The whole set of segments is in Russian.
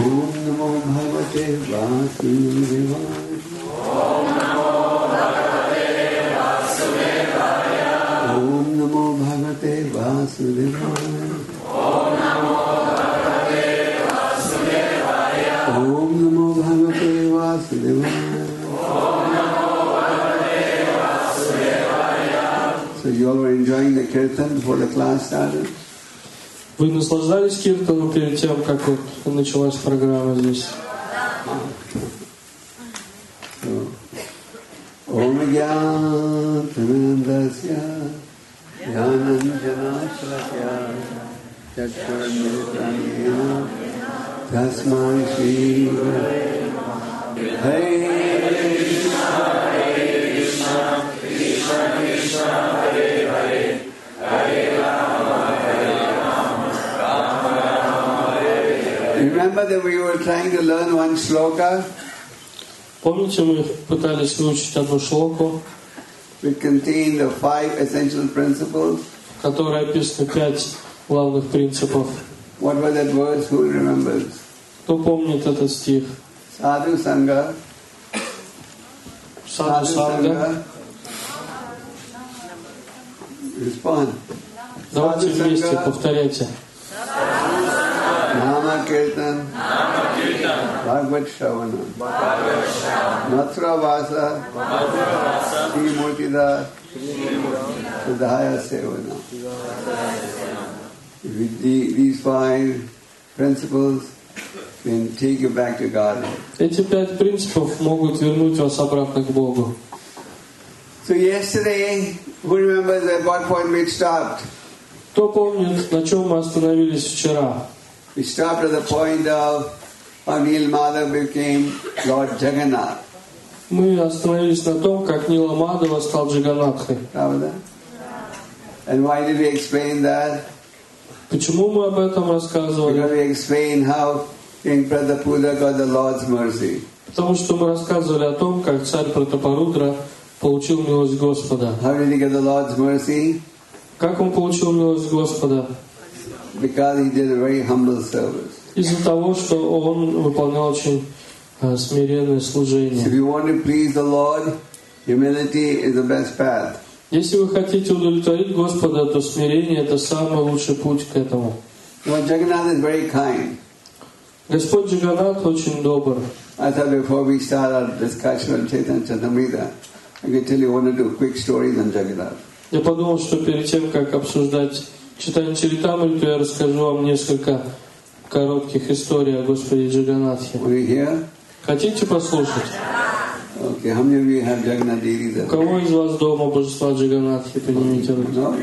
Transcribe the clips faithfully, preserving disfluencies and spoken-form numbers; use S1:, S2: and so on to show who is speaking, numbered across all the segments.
S1: Om Namo Bhagavate Vasudevaya. Om Namo Bhagavate Vasudevaya. Om Namo Bhagavate Vasudevaya. Om Namo Bhagavate Vasudevaya. Om Namo Bhagavate Vasudevaya. So you all were enjoying the kirtan before the class started?
S2: Вы наслаждались киртаном перед тем, как вот началась программа здесь?
S1: Om Gyananandasya Gyananjanashraya Chakshuramitanena Tasmai Shri Hare Krishna Hare Krishna Krishna Krishna Hare Hare Hare Rama Hare Rama Rama Rama Hare Hare. Remember that we were trying to learn one shloka?
S2: Помните, мы пытались выучить одну шлоку,
S1: which contain the five essential principles,
S2: в которой описаны пять главных принципов.
S1: What was that verse? Who remembers?
S2: Кто помнит этот стих?
S1: Sadhu Sangha.
S2: Sadhu Sangha.
S1: Respond.
S2: Давайте вместе повторяйте.
S1: Nama Kirtan. Bhagavad Shravana. Mathura Vasa. Sri Murtida. Sudhaya Sevana. With the, these five principles can take you back to God.
S2: Эти пять принципов могут вернуть вас обратно к Богу.
S1: So yesterday, who remembers at what point we stopped?
S2: Кто помнит, на чем мы остановились вчера?
S1: We stopped at the point of how Nil Madhav became Lord Jagannath.
S2: Мы остановились на том, как Нила Мадхава стал Джаганнатхой.
S1: And why did we explain that?
S2: Почему мы об этом рассказывали?
S1: Because we explained how King Pratapuda got the Lord's mercy.
S2: Потому что мы рассказывали о том, как царь Пратапарудра получил милость Господа.
S1: How did he get the Lord's mercy?
S2: Как он получил милость Господа?
S1: Because he did a very humble service.
S2: Из-за того, что он выполнял очень uh, смиренное служение.
S1: So if you want to please the Lord, humility is the best path.
S2: Если вы хотите удовлетворить Господа, то смирение — это самый лучший путь к этому.
S1: Lord Jagannath is very kind.
S2: Господь Джаганнат очень добр.
S1: I thought before we start our discussion on Chaitanya Charitamrita, I could tell you one or two quick stories on Jagannath.
S2: Я подумал, что перед тем, как обсуждать Читание Чаритамриту, я расскажу вам несколько коротких историй о Господе Джаганнатхе. Хотите послушать?
S1: Okay, how many of you have Jagannath deities?
S2: У кого из вас дома божества Джаганнатхи? Поднимите руки.
S1: No?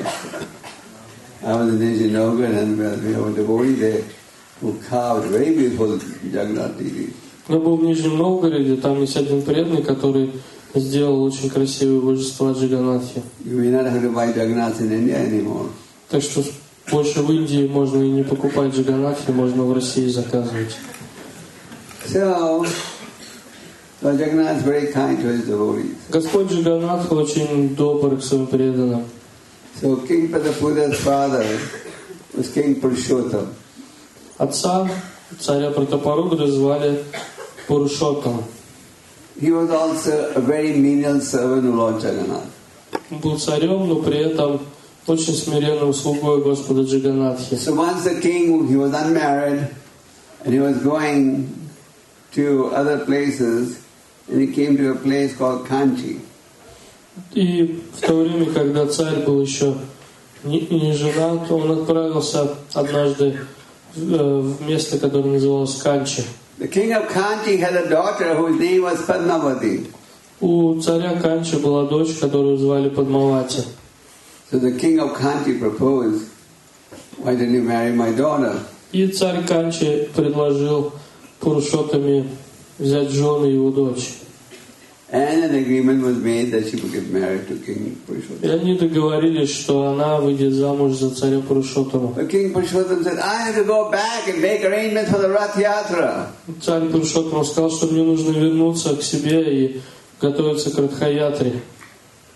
S1: I was in Nijinagar and we have a devotee there who carved very beautiful Jagannath deities.
S2: Я был в Нижнем Новгороде, там есть один преданный, который сделал очень красивые божества Джаганнатхи.
S1: You may not have to buy Jagannath in India anymore.
S2: Так что больше в Индии можно и не покупать Джаганнатхи, можно в России заказывать.
S1: So, so Jagannath is very kind to his devotees.
S2: Господь Джаганнатх очень добр к своим преданным.
S1: So King Pratapuda's father was King Purushottam.
S2: Отца царя Пратапарудры звали Пурушоттам.
S1: He was also a very menial servant of Lord Jagannath.
S2: Он был царем, но при этом очень смиренным слугой Господа Джаганнатхи.
S1: So once the king, he was unmarried, and he was going to other places, and he came to a place called Kanchi.
S2: И в то время, когда царь был еще не, не женат, он отправился однажды в, в место, которое называлось Канчи.
S1: The king of Kanchi had a daughter whose name was Padmavati.
S2: У царя Канчи была дочь, которую звали Падмавати.
S1: So the king of Kanchi proposed, "Why don't you marry my daughter?"
S2: И царь Канчи предложил Пурушоттаме взять в жены его дочь.
S1: And an agreement was made that she would get married to King Purushottam.
S2: И они договорились, что она выйдет замуж за царя Пурушоттама.
S1: But King Purushottam said, "I have to go back and make arrangements for the Rath Yatra."
S2: Царь Пурушоттам сказал, что мне нужно вернуться к себе и готовиться к Радха-ятре.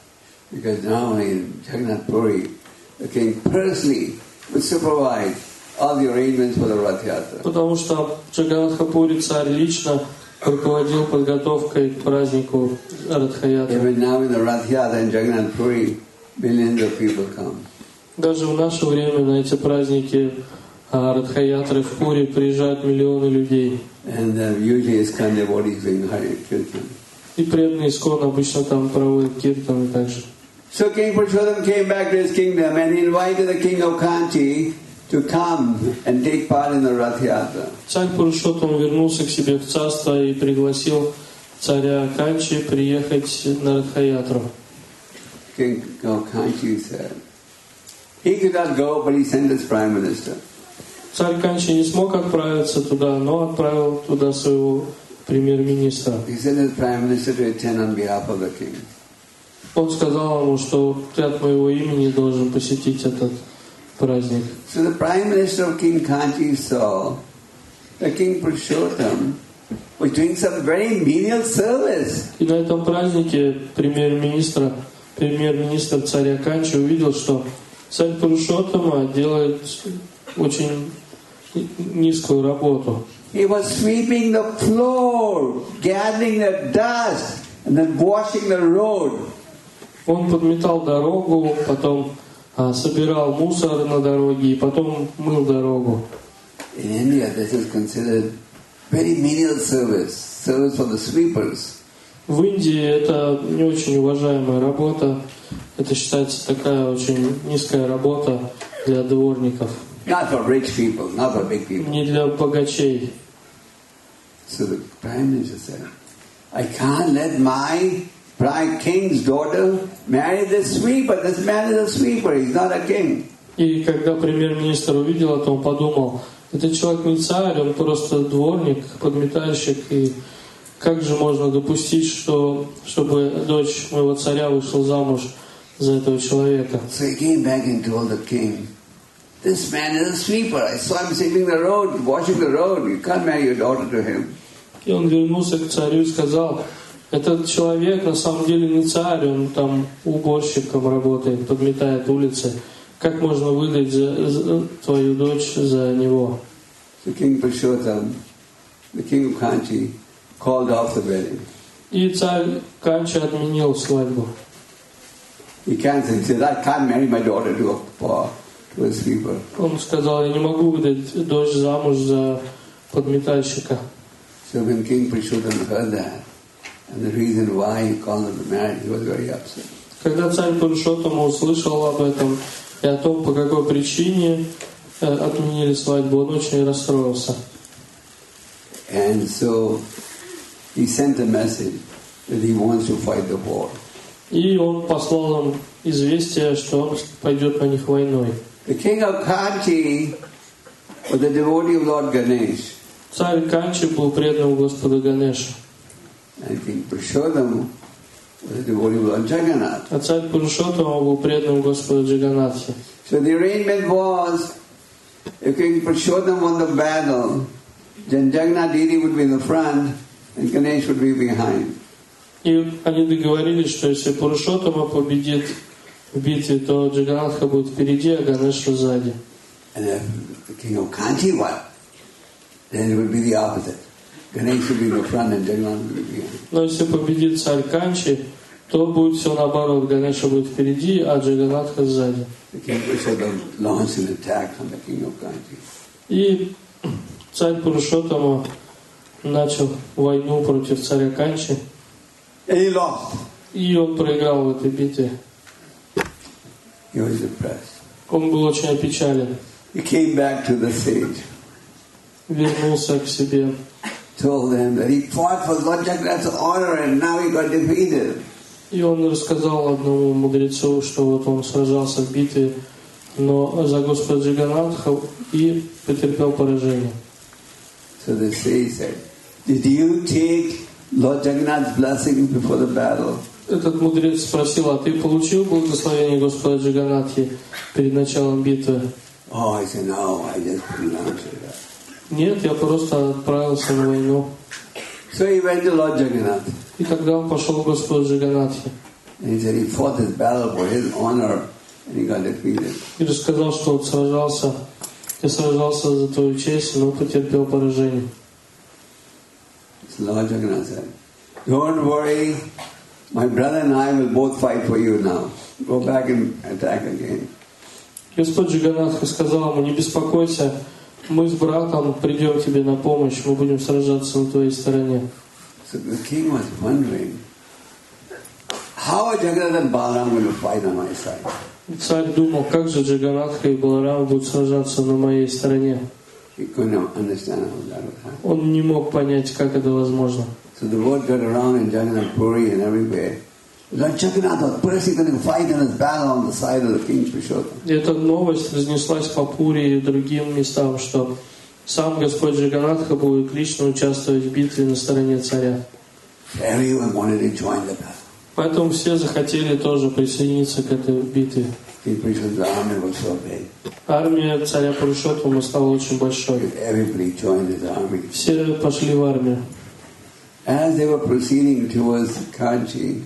S1: Because now in Jagannath Puri, the king personally would supervise all the arrangements for the Rath Yatra.
S2: Потому что Джаганатха-пури царь лично руководил подготовкой к празднику Радха-ятры.
S1: Even now in the Rath Yatra in Jagannath-puri, millions of people come.
S2: Даже в наше время на эти праздники Радха-ятры в Пури приезжают миллионы людей.
S1: And uh, usually ISKCON devotees doing Hare Kirtan.
S2: И преданные ИСККОН обычно там проводят киртаны также.
S1: So King Purushottam came back to his kingdom and he invited the king of Kanchi to come and take part in the Rath Yatra.
S2: Царь Пурушоттам вернулся к себе в царство и пригласил царя Канчи приехать на Радха-ятру.
S1: King of Kanchi said, he could not go, but he sent his prime minister.
S2: Царь Канчи не смог отправиться туда, но отправил туда своего премьер-министра.
S1: He sent his prime minister to attend on behalf of the king.
S2: Он сказал ему, что ты от моего имени должен посетить этот праздник.
S1: So the prime minister of King Kanchi saw that King Purushottam was doing some very menial service.
S2: И на этом празднике премьер-министр, премьер-министр царя Канчи увидел, что царь Пурушоттама делает очень низкую работу.
S1: He was sweeping the floor, gathering the dust, and then washing the road.
S2: Он подметал дорогу, потом а, собирал мусор на дороге и потом мыл дорогу.
S1: In India, this is considered very menial service, service for the sweepers.
S2: В Индии это не очень уважаемая работа. Это считается такая очень низкая работа для дворников.
S1: Not for rich people, not for big people.
S2: Не для богачей.
S1: So the prime minister said, I can't let my prime king's daughter marry this sweeper. This man is a sweeper, he's not a king.
S2: И когда премьер-министр увидел это, он подумал, этот человек не царь, он просто дворник, подметальщик, и как же можно допустить, что, чтобы дочь моего царя вышла замуж за этого человека?
S1: So he came back and told the king, this man is a sweeper. I saw him sweeping the road, washing the road. You can't marry your daughter to him.
S2: И он вернулся к царю и сказал, этот человек на самом деле не царь, он там уборщиком работает, подметает улицы. Как можно выдать за, за твою дочь за него?
S1: So King Purushottam, the king of Kanchi, called off the wedding.
S2: И царь Канчи отменил свадьбу.
S1: He can't say, he said, I can't marry my daughter to a, to a sweeper.
S2: Он сказал, я не могу выдать дочь замуж за подметальщика.
S1: So when King Purushottam heard that, and the reason why he called them to marry, he was very upset.
S2: Когда царь Пурушоттама услышал об этом и о том, по какой причине отменили свадьбу, он очень расстроился.
S1: And so he sent a message that he wants to fight the war.
S2: И он послал им известие, что он пойдет на них войной.
S1: The king of Kanchi was the devotee of Lord Ganesh.
S2: Царь Канчи был преданным Господу Ганеша.
S1: And King Purushottam was a devotee of Lord Jagannath.
S2: А царь Пурушоттама был преданным Господу Джаганнатхе.
S1: So the arrangement was, if King Purushottam won the battle, then Jagannath deity would be in the front and Ganesh would be behind.
S2: И они doговорились, что если Пурушоттама победит в битве, то Джаганнатха будет впереди, а Ганеша сзади.
S1: And if the king of Kanchi won, then it would be the opposite. Ganesh would be in the front and Jagannath would be behind.
S2: Но если победит царь Канчи, то будет все наоборот. Ганеша будет впереди, а Джаганнатха сзади.
S1: The king Purushottam launched an attack on the king of Kanchi.
S2: И царь Пурушоттама начал войну против царя Канчи.
S1: And he lost.
S2: И он проиграл в этой битве.
S1: He was depressed.
S2: Он был очень опечален.
S1: He came back to the sage.
S2: Вернулся к себе.
S1: Told them that he fought for Lord Jagannath's honor and now he got defeated.
S2: И он рассказал одному мудрецу, что вот он сражался в битве, но за Господа Джаганнатха и потерпел поражение.
S1: So the sage said, did you take Lord Jagannath's blessing before the battle?
S2: Этот мудрец спросил, а ты получил благословение Господа Джаганнатхи перед началом битвы?
S1: Oh, I said, no, I just pronounced it.
S2: Нет, я просто отправился на войну.
S1: So he went to Lord Jagannath.
S2: И тогда он пошел к Господу Джаганнатхе.
S1: And he said he fought this battle for his honor and he got defeated.
S2: И рассказал, что он сражался Я сражался за твою честь, но потерпел поражение.
S1: Lord Jagannath said, don't worry, my brother and I will both fight for you now. Go back and attack again.
S2: Господь Джаганатха сказал ему: не беспокойся, мы с братом придем тебе на помощь, мы будем сражаться на твоей стороне.
S1: So the king was wondering, how are Jagannath and Balaram going to fight on my side?
S2: Царь думал, как же Джаганатха и Баларам будут сражаться на моей стороне.
S1: He couldn't understand how that would happen.
S2: Он не мог понять, как это возможно.
S1: So the word got around in Jagannath Puri and everywhere. Lord Jagannath was personally going to fight in his battle on the side of the king Purushottam.
S2: И эта новость разнеслась по Пури и другим местам, что сам Господь Джаганатха будет лично участвовать в битве на стороне царя.
S1: Everyone wanted to join the battle.
S2: Поэтому все захотели тоже присоединиться к этой битве.
S1: King Purushottam's army was so big.
S2: Армия царя Пурушоттама стала очень большой.
S1: Everybody joined his army.
S2: Все пошли в армию.
S1: As they were proceeding towards Kanchi,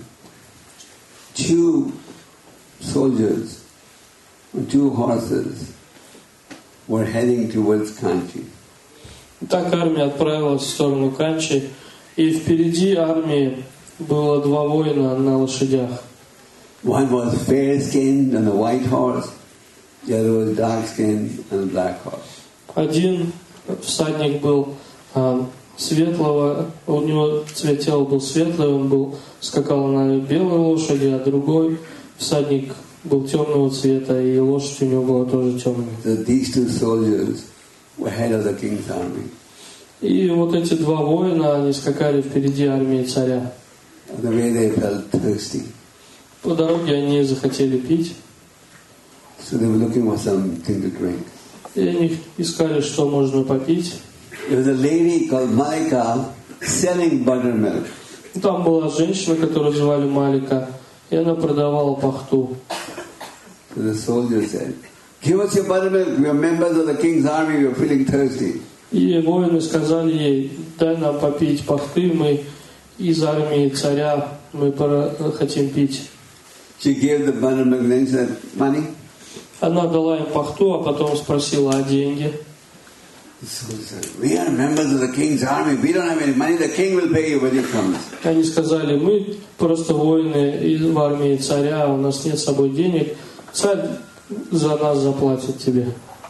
S1: two soldiers on two horses were heading towards Kanchi.
S2: Так армия отправилась в сторону Канчи, и впереди армии было два воина на лошадях.
S1: One was fair-skinned on a white horse, the other was dark-skinned on a black horse.
S2: Один всадник был а, светлого, у него цвет тела был светлый, он был скакал на белой лошади, а другой всадник был темного цвета, и лошадь у него была тоже темная.
S1: So these two soldiers were head of the king's army.
S2: И вот эти два воина, они скакали впереди армии царя.
S1: On the way they felt thirsty.
S2: По дороге они захотели пить,
S1: So they were looking for something to drink.
S2: и они искали, что можно попить.
S1: There was a lady called Malika selling buttermilk.
S2: Там была женщина, которую звали Малика, и она продавала пахту.
S1: So the soldier said, give us your buttermilk, we are members of the king's army, we are feeling thirsty.
S2: И воины сказали ей: дай нам попить пахты, мы из армии царя, мы пора, хотим пить.
S1: She gave the buttermilk, then she said, money?
S2: Она дала им пахту, а потом спросила о деньги.
S1: The soldier said, we are members of the king's army, we don't have any money, the king will pay you when he comes.
S2: Они сказали: мы просто воины в армии царя, у нас нет с собой денег, царь за нас заплатит тебе.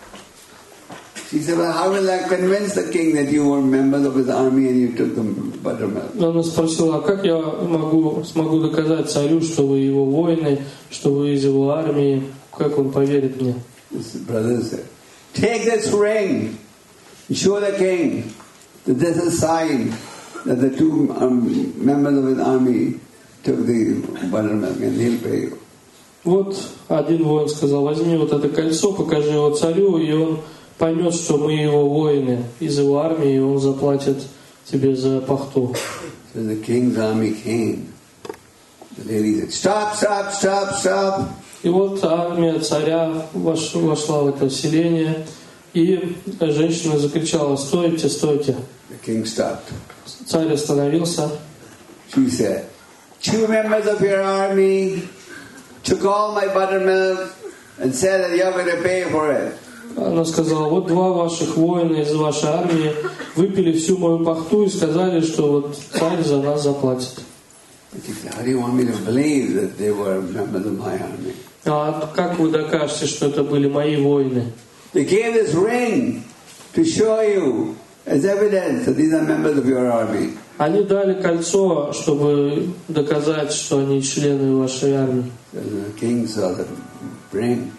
S1: She said, well, how will I convince the king that you were members of his army and you took the buttermilk?
S2: Она спросила: а как я могу, смогу доказать царю, что вы его воины, что вы из его армии, как он поверит мне?
S1: His brother said, take this ring, show the king that this is a sign that the two um, members of his army took the buttermilk and he'll pay you.
S2: Вот один воин сказал: возьми вот это кольцо, покажи его царю, и он поймет, что мы его воины из его армии, и он заплатит тебе за пахту.
S1: So the king's army came. The lady said, stop, stop, stop, stop.
S2: И вот армия царя вош, вошла в это селение, и женщина закричала: стойте, стойте.
S1: The king stopped.
S2: Царь остановился.
S1: She said, two members of your army took all my buttermilk and said that you're going to pay for it.
S2: Она сказала: вот два ваших воина из вашей армии выпили всю мою пахту и сказали, что вот царь за нас заплатит.
S1: How do you want me to believe that they were members of my army?
S2: А как вы докажете, что это были мои воины?
S1: They gave this ring to show you as evidence that these are members of your army.
S2: Они дали кольцо, чтобы доказать, что они члены вашей армии.
S1: So the king saw the ring.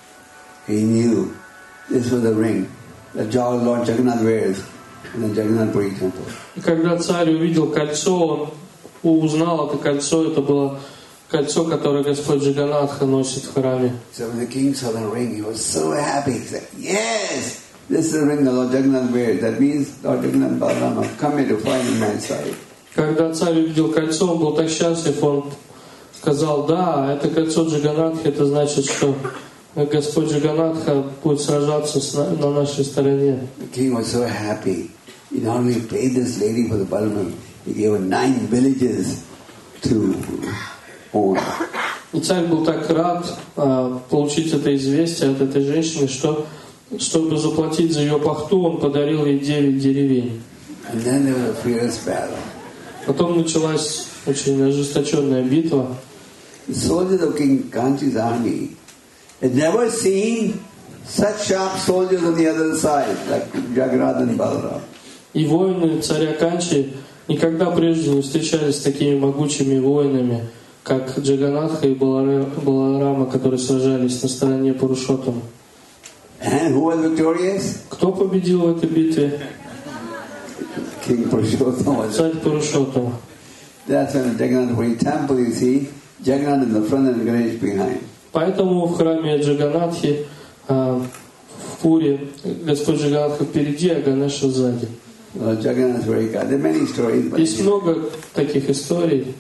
S1: He knew this was the ring that Lord Jagannath wears in the Jagannath Puri temple.
S2: И когда царь увидел кольцо, он узнал это кольцо, это было кольцо, которое Господь Джаганатха носит в храме.
S1: So when the king saw the ring, he was so happy. He said, yes, this is the ring that Lord Jagannath wears. That means Lord Jagannath Balaram have come here to fight on my side.
S2: Когда царь увидел кольцо, он был так счастлив, он сказал: да, это кольцо Джаганатхи, это значит, что Господь Джаганатха будет сражаться с на, на нашей стороне.
S1: The king was so happy. He not only paid this lady for the buttermilk, he gave her nine villages to own.
S2: И царь был так рад а, получить это известие от этой женщины, что чтобы заплатить за ее пахту, он подарил ей девять деревень.
S1: And then there was a fierce battle.
S2: Потом началась очень ожесточенная битва.
S1: The soldiers of King Kanchi's army had never seen such sharp soldiers on the other side, like Jagrad and Balram.
S2: И воины царя Канчи никогда прежде не встречались с такими могучими воинами, как Джаганатха и Баларама, которые сражались на стороне Пурушоттама.
S1: And who was victorious?
S2: Кто победил в этой битве?
S1: King Purushottama.
S2: Царь Пурушоттама.
S1: That's when the Jagannath Puri temple, you see, Jagannath in the front and Ganesh behind.
S2: Поэтому в храме Джаганатхи, в Пуре, Господь Джаганатха впереди, а Ганеша сзади.
S1: Well, Jagannath is very good. There are many stories. But
S2: Есть много таких историй.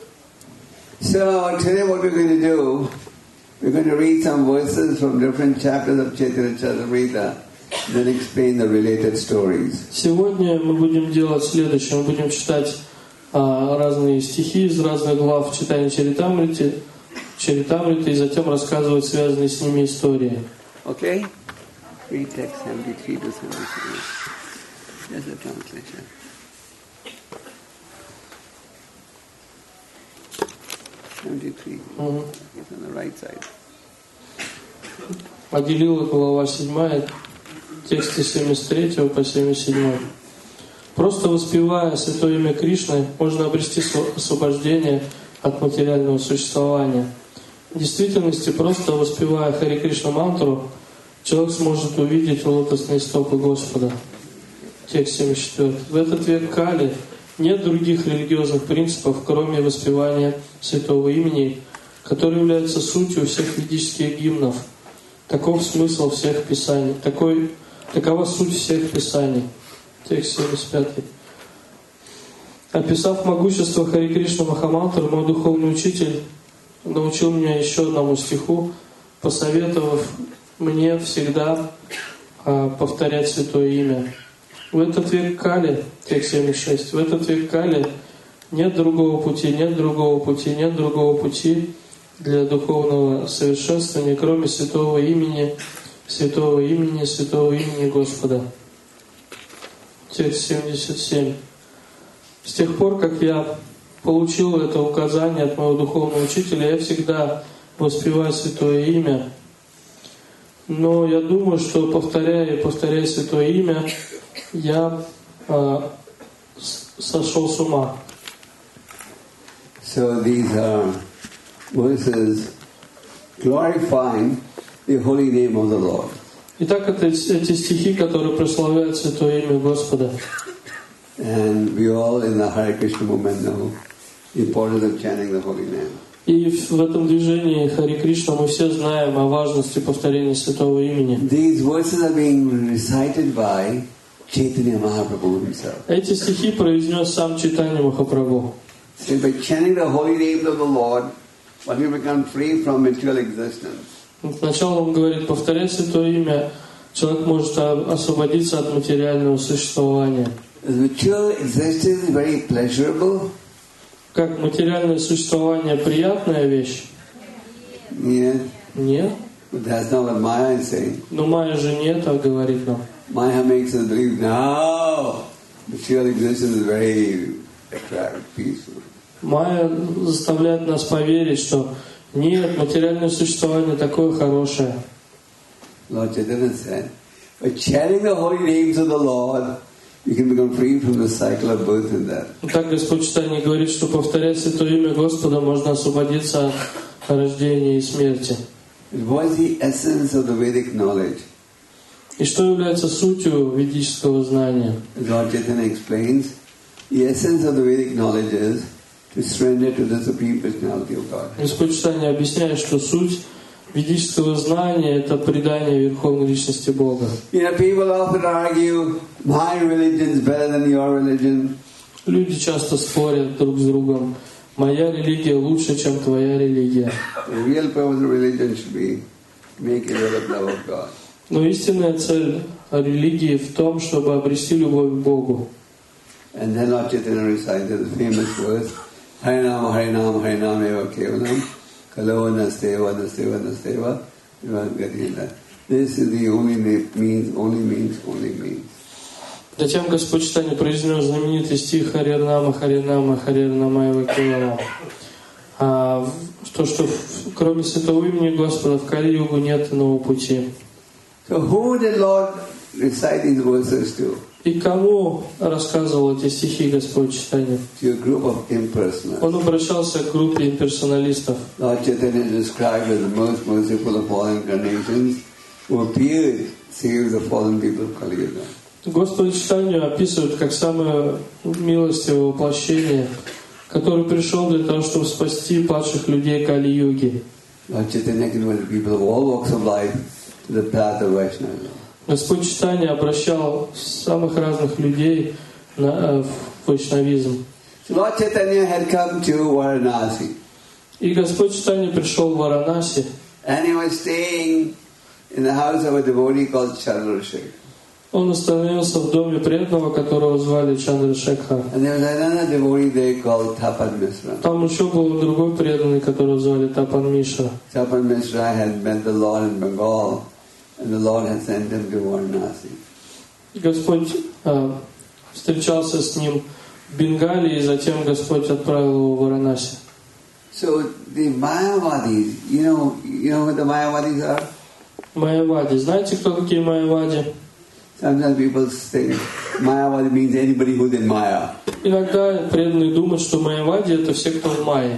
S1: So today what we're going to do, we're going to read some verses from different chapters of Chaitanya Charitamrita, then explain the related stories.
S2: Сегодня мы будем делать следующее. Мы будем читать а, разные стихи из разных глав читания Чаритамриты, Чаритамриты, и затем рассказывать связанные с ними истории.
S1: Okay? Read text seventy-three to seventy-three. There's the translation. seventy-three.
S2: Угу.
S1: It's on the right side.
S2: Поделила глава седьмая, тексты с семьдесят третьего по семьдесят седьмой. Просто воспевая святое имя Кришны, можно обрести освобождение от материального существования. В действительности, просто воспевая Хари Кришна мантру, человек сможет увидеть лотосные стопы Господа. Текст семьдесят четвёртый. В этот век Кали нет других религиозных принципов, кроме воспевания святого имени, который является сутью всех ведических гимнов. Таков смысл всех писаний. Такой, такова суть всех писаний. Текст семьдесят пятый. Описав могущество Хари Кришна Махамантры, мой духовный учитель научил меня еще одному стиху, посоветовав мне всегда а, повторять святое имя. В этот век Кали, текст семьдесят шесть, в этот век Кали нет другого пути, нет другого пути, нет другого пути для духовного совершенствования, кроме святого имени, святого имени, святого имени Господа. Текст семьдесят семь. С тех пор, как я получил это указание от моего духовного учителя, я всегда воспеваю святое имя. Но я думаю, что повторяя и повторяя святое имя, я а, сошел с ума.
S1: So these are verses glorifying the holy name of the Lord.
S2: Итак, это эти стихи, которые прославляют святое имя Господа.
S1: And we all in the Hare Krishna movement know the importance of chanting the holy name.
S2: И в этом движении Хари Кришна мы все знаем о важности повторения святого имени.
S1: These verses are being recited by Chaitanya Mahaprabhu himself.
S2: Эти стихи произнес сам Чайтанья Махапрабху.
S1: So by chanting the holy name of the Lord, one will become free from material existence.
S2: Сначала он говорит, повторяя святое имя, человек может освободиться от материального существования.
S1: Material existence is very pleasurable.
S2: Как материальное существование приятная вещь?
S1: Yes.
S2: Нет.
S1: But that's not what Maya is saying.
S2: Но Майя же не так говорит нам.
S1: Maya makes us believe, no, material existence is very attractive, peaceful.
S2: Майя заставляет нас поверить, что нет, материальное существование такое хорошее.
S1: Lord Chaitanya said, by chanting the holy names of the Lord, you can become free from the cycle of birth and death.
S2: Так Господь Чайтанья говорит, что повторяя святое имя Господа, можно освободиться от рождения и смерти.
S1: What is the essence of the Vedic knowledge?
S2: И что является сутью ведического знания?
S1: As Lord Chaitanya explains, the essence of the Vedic knowledge is to surrender to the Supreme Personality of God.
S2: Господь Чайтанья объясняет, что суть ведического знания — это предание Верховной Личности Бога.
S1: You know, people often argue, my religion is better than your religion.
S2: Люди часто спорят друг с другом. Моя религия лучше, чем твоя религия.
S1: The real purpose of religion should be to make you develop love of God.
S2: Но истинная цель религии в том, чтобы обрести любовь к Богу.
S1: And then Lord Chaitanya recited the famous verse, Harinam, Harinam, Harinam eva kevalam, Kalo nasteva, nasteva, nasteva. You are getting that. This is the only means, only means, only means.
S2: Затем Господь Чайтанья произнес знаменитый стих Харирнама, Харирнама, Харирнамаева Кевала. А то, что кроме святого имени Господа в Кали-югу нет иного пути.
S1: So who did Lord recite these verses to?
S2: И кому рассказывал эти стихи Господь Чайтанья?
S1: To a group of impersonalists.
S2: Он обращался к группе имперсоналистов.
S1: Lord Chaitanya is described as the most merciful of all incarnations who appeared to save the fallen people of Kali-yuga.
S2: Господа Чайтанью описывают как самое милостивое воплощение, который пришел для того, чтобы спасти падших людей Кали-юги.
S1: Lord Chaitanya converted people of all walks of life to the path of Vaishnava.
S2: Господь Чайтанья обращал самых разных людей на, в вайшнавизм.
S1: Lord Chaitanya had come to Varanasi.
S2: И Господь Чайтанья пришел в Варанаси.
S1: And he was staying in the house of a devotee called Chandrasekhar.
S2: Он остановился в доме преданного, которого звали Чандрашекхар.
S1: And there was another devotee there called Tapan Mishra.
S2: Там еще был другой преданный, которого звали Тапан Мишра.
S1: Tapan Mishra had met the Lord in Bengal, and the Lord had sent him to Varanasi.
S2: Господь э, встречался с ним в Бенгалии, и затем Господь отправил его в Варанаси.
S1: So the Mayavadis, you know, you know what the Mayavadis are?
S2: Майявади. Знаете, кто такие Майявади?
S1: Sometimes people think Mayavadi means anybody who's in Maya.
S2: Иногда преданные думают, что Майявади — это все, кто в Майе.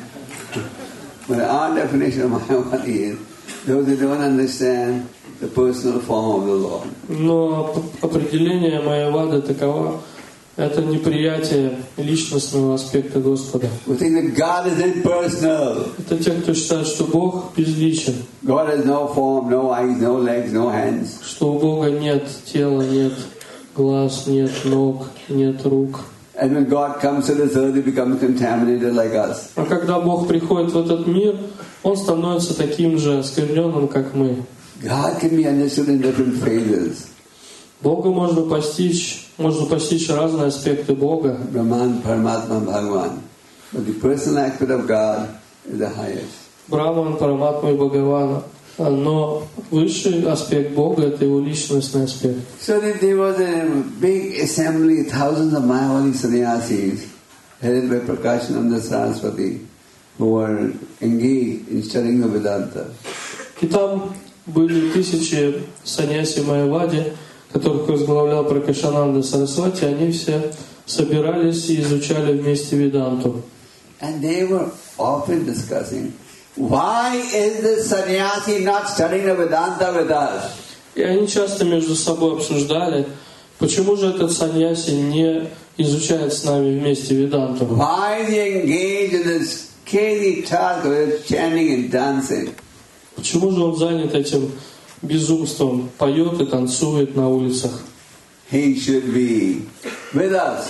S1: But our definition of Mayavadi is those who don't understand the personal form of the Lord.
S2: Но определение Майявады таково — это неприятие личностного аспекта Господа.
S1: We think that God is impersonal.
S2: Это те, кто считает, что Бог безличен,
S1: God has no form, no eyes, no legs, no hands.
S2: что у Бога нет тела, нет глаз, нет ног, нет рук.
S1: And when God comes to this earth, he becomes contaminated like us.
S2: А когда Бог приходит в этот мир, Он становится таким же оскверненным, как мы.
S1: God can be understood in different phases.
S2: Бога можно постичь, можно постичь разные аспекты Бога.
S1: Brahman, Paramatma, Bhagavan. But the personal aspect of God is the highest.
S2: Браман, Параматма и Бхагавана. Но высший аспект Бога — это Его личностный аспект.
S1: So that there was a big assembly, thousands of Mayavadi sannyasis, headed by Prakashananda Saraswati, who were engaged in studying the Vedanta.
S2: И там были тысячи саньяси Майявади, которых возглавлял Пракашананда Сарасвати. Они все собирались и изучали вместе Веданту.
S1: And they were often discussing, why is this sannyasi not studying the Vedanta with us?
S2: И они часто между собой обсуждали, почему же этот саньяси не изучает с нами вместе Веданту.
S1: Why is he engaged in this crazy task of chanting and dancing?
S2: Почему же он занят этим безумством, поет и танцует на улицах?
S1: He should be with us.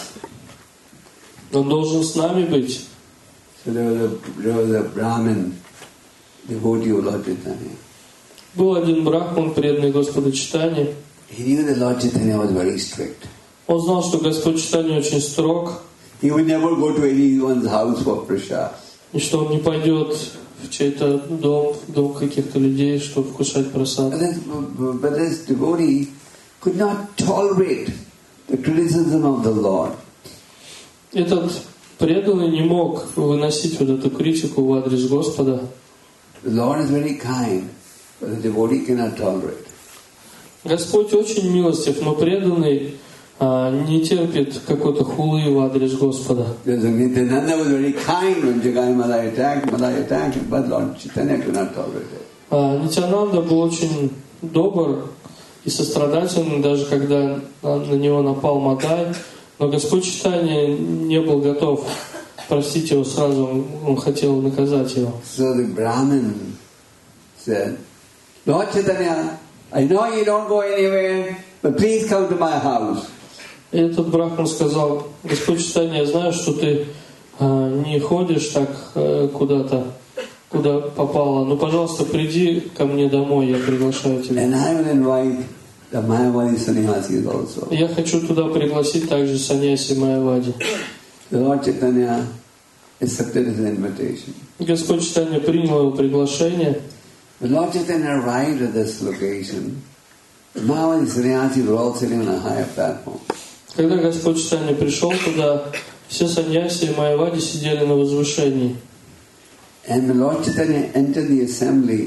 S2: Он должен с нами быть.
S1: So there was a, there was a Brahmin devotee of Lord Chaitanya.
S2: Был один брахман, преданный Господу Чайтанье.
S1: He knew that Lord Chaitanya was very strict.
S2: Он знал, что Господь Чайтанья очень строг,
S1: He would never go to anyone's house for prasad.
S2: и что он не пойдет в чей-то дом, в дом каких-то людей, чтобы вкушать прасад.
S1: But this, but this devotee could not tolerate the criticism of the Lord.
S2: Этот преданный не мог выносить вот эту критику в адрес Господа.
S1: The Lord is very kind, but the devotee cannot tolerate.
S2: Господь очень милостив, но преданный а, не терпит какой-то хулы в адрес Господа.
S1: Nityananda was very kind when Jagai Malai attacked, Malai attacked, but Lord Chaitanya could not tolerate it.
S2: А, Нитянанда был очень добр и сострадательный, даже когда на, на него напал Мадай, но Господь Чайтанья не был готов простить его сразу, он, он хотел наказать его.
S1: So the Brahmin said, Lord Chaitanya, I know you don't go anywhere, but please come to my house.
S2: И этот брахман сказал: Господь Чайтанья, я знаю, что ты а, не ходишь так а, куда-то, куда попало, но, пожалуйста, приди ко мне домой, я приглашаю тебя.
S1: And I will invite the Mayavadi sannyasis also.
S2: Я хочу туда пригласить также саньяси Майявади.
S1: The Lord Chaitanya accepted his invitation.
S2: Господь Чайтанья принял его приглашение.
S1: When Lord Chaitanya arrived at this location, the Mayavadi sannyasis were all sitting on a higher platform.
S2: Когда Господь Чайтанья пришел туда, все саньяси и майявади сидели на возвышении.
S1: And when Lord Chaitanya entered the assembly,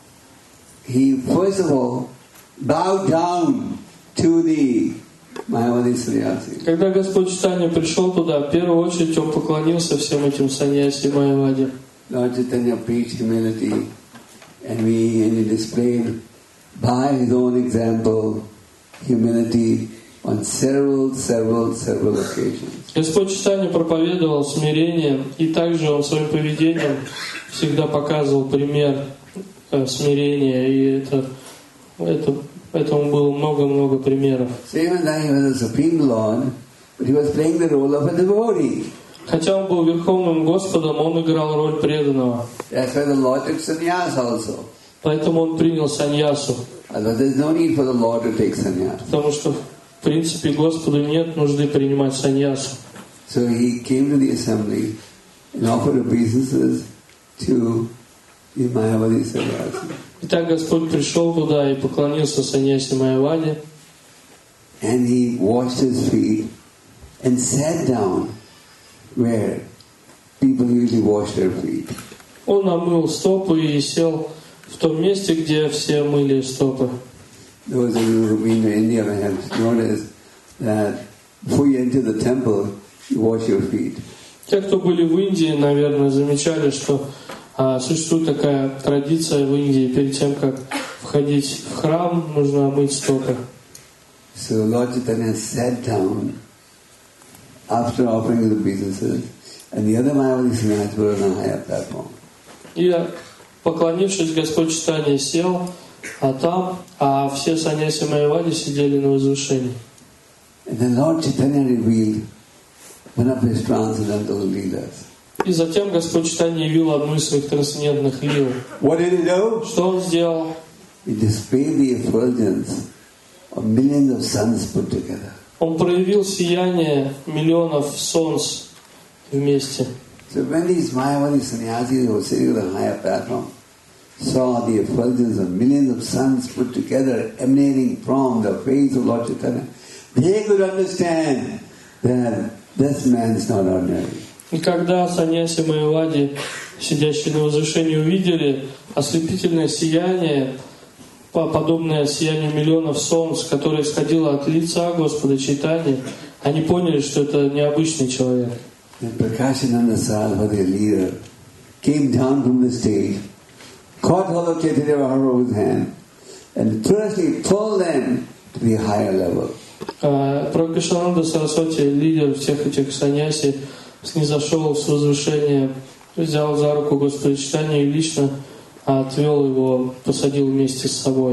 S1: he first of all bowed down to the Mayavadi sannyasis.
S2: Когда Господь Чайтанья пришел туда, в первую очередь он поклонился всем этим саньяси и майявади.
S1: Lord Chaitanya preached humility, and we and he displayed by his own example humility on several, several, several occasions.
S2: Господь Чайтанья проповедовал смирение, и также он своим поведением всегда показывал пример э, смирения, и это, это, этому было много-много примеров.
S1: Same as I was a Supreme Lord, but he was playing the role of a devotee.
S2: Хотя он был Верховным Господом, он играл роль преданного.
S1: That's why the Lord took sannyas also.
S2: Поэтому он принял саньясу.
S1: Although there's no need for the Lord to take sannyas.
S2: Потому что, в принципе, Господу нет нужды принимать саньясу.
S1: So he came to the assembly and offered obeisances to the Mayavadi sannyasi.
S2: Итак, Господь пришел туда и поклонился саньяси Майявади.
S1: And he washed his feet and sat down where people usually wash their feet.
S2: Он омыл стопы и сел в том месте, где все мыли стопы.
S1: Those of you who've been to India may have noticed that before you enter the temple, you wash your feet.
S2: Те, кто были в Индии, наверное, замечали, что а, существует такая традиция в Индии: перед тем, как входить в храм, нужно омыть стопы.
S1: So Lord Chaitanya sat down after offering the obeisances, and the other Mayavadi sannyasis were on a higher platform.
S2: И, поклонившись, Господь Чайтанья сел, а там, а все саньяси Майявади сидели на возвышении.
S1: And then Lord Chaitanya revealed one of his transcendental leelas.
S2: И затем Господь Чайтанья явил одну из своих трансцендентных лил.
S1: What did he do?
S2: Что он сделал?
S1: He displayed the effulgence of millions of suns put together.
S2: Он проявил сияние миллионов солнц вместе.
S1: So when these Mayavadi sannyasis who were sitting on a higher platform saw the effulgence of millions of suns put together emanating from the face of Lord Chaitanya, they could understand that this man is not ordinary.
S2: И когда саньяси Майявади, сидящие на возвышении, увидели ослепительное сияние, подобное сиянию миллионов солнц, которое исходило от лица Господа Чайтаньи, они поняли, что это необычный человек.
S1: And Prakashananda Saraswati, their leader, came down from the stage, caught hold of Chaitanya Mahaprabhu's hand, and firstly pulled them to the higher level.
S2: Пракашананда Сарасвати, лидер всех этих саньяси, снизошел с возвышения, взял за руку Господа Чайтаньи и лично отвел его, посадил вместе с собой.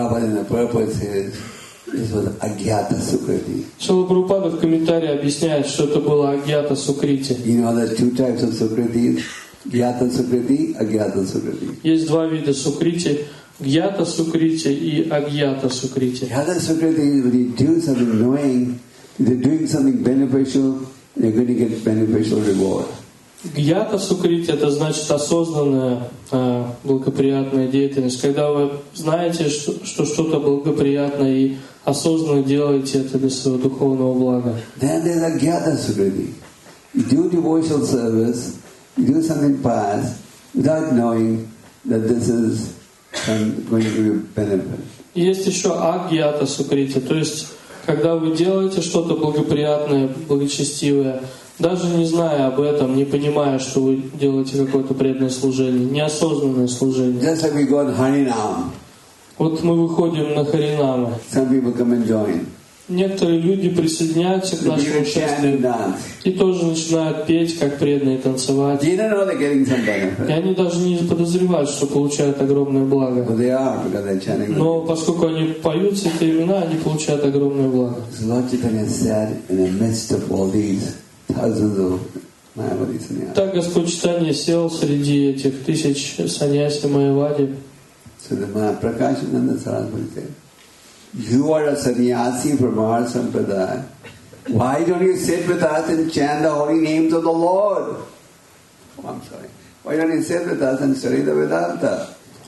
S2: Шрила Прабхупада в комментарии объясняет, что это было Агьята Сукрити.
S1: You know, there are two types of Sukritis, Gyata Sukriti, Agyata Sukriti.
S2: Есть два вида Сукрити: Гьята Сукрити и Агьята Сукрити.
S1: Gyata Sukriti is when you do something knowing you're doing something beneficial, you're going to get beneficial reward.
S2: Гьята Сукрити — это значит осознанная, э, благоприятная деятельность. Когда вы знаете, что, что что-то благоприятное и осознанно делаете это для своего духовного блага.
S1: Then there's Agyata Sukriti. You do devotional service, you do something pious without knowing that this is going to give you benefit.
S2: Есть еще Агьята Сукрити, то есть когда вы делаете что-то благоприятное, благочестивое, даже не зная об этом, не понимая, что вы делаете какое-то преданное служение, неосознанное служение.
S1: Just like we go on Harinam.
S2: Вот мы выходим на Харинамы.
S1: Some people come and join.
S2: Некоторые люди присоединяются к нашему шествию и тоже начинают петь, как преданные, танцевать.
S1: They don't know they're getting some benefit.
S2: И они даже не подозревают, что получают огромное благо.
S1: But they are, because they're chanting.
S2: Но поскольку они поют все эти имена, они получают огромное благо.
S1: Lord Chaitanya sat in the midst of all these thousands of Mayavadi sannyasis.
S2: Так Господь Чайтанья сел среди этих тысяч саньяси Майявади.
S1: So the Prakashananda Saraswati said, "You are a sannyasi from our sampradaya. Why don't you sit with us and chant the holy names of the Lord?" Oh, I'm sorry. Why don't you sit with us and study the Vedanta?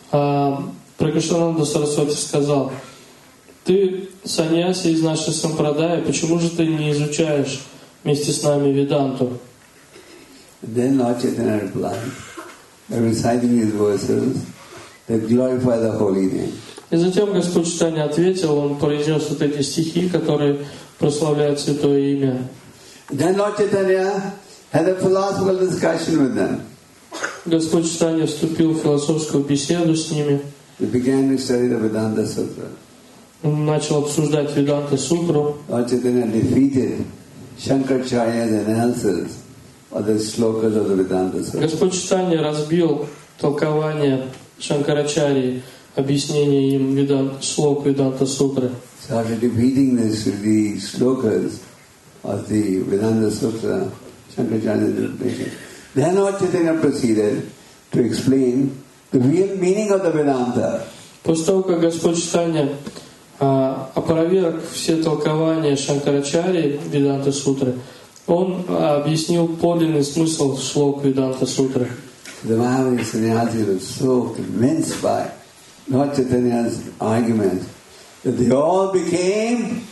S2: А Пракашананда Сарасвати сказал: ты саньяси из нашей сампрадаи, почему же ты не изучаешь вместе с нами Веданту?
S1: Then Lord Chaitanya replied, by reciting these verses that glorify the holy name.
S2: И затем Господь Чайтанья ответил, он произнес вот эти стихи, которые прославляют Святое Имя.
S1: Then Lord Chaitanya had a philosophical discussion with them.
S2: Господь Чайтанья вступил в философскую беседу с ними.
S1: They began to study the Vedanta Sutra.
S2: Он начал обсуждать Веданта Сутру.
S1: Lord Chaitanya defeated Shankaracharya's analysis of the slokas of the Vedanta Sutra.
S2: Господь Чайтанья разбил толкование Шанкарачарьи, объяснение им Веданта, шлок Веданта Сутры.
S1: So after defeating this, the slokas of the Vedanta Sutra, Shankaracharya's interpretation, then Lord Chaitanya proceeded to explain the real meaning of the Vedanta.
S2: После того, как Господь Чайтанья а, опроверг все толкования Шанкарачарьи Веданта Сутры, он а, объяснил подлинный смысл шлок Веданта Сутры.
S1: The Mahaviri sannyasis were so convinced by Lord Chaitanya's argument that they all became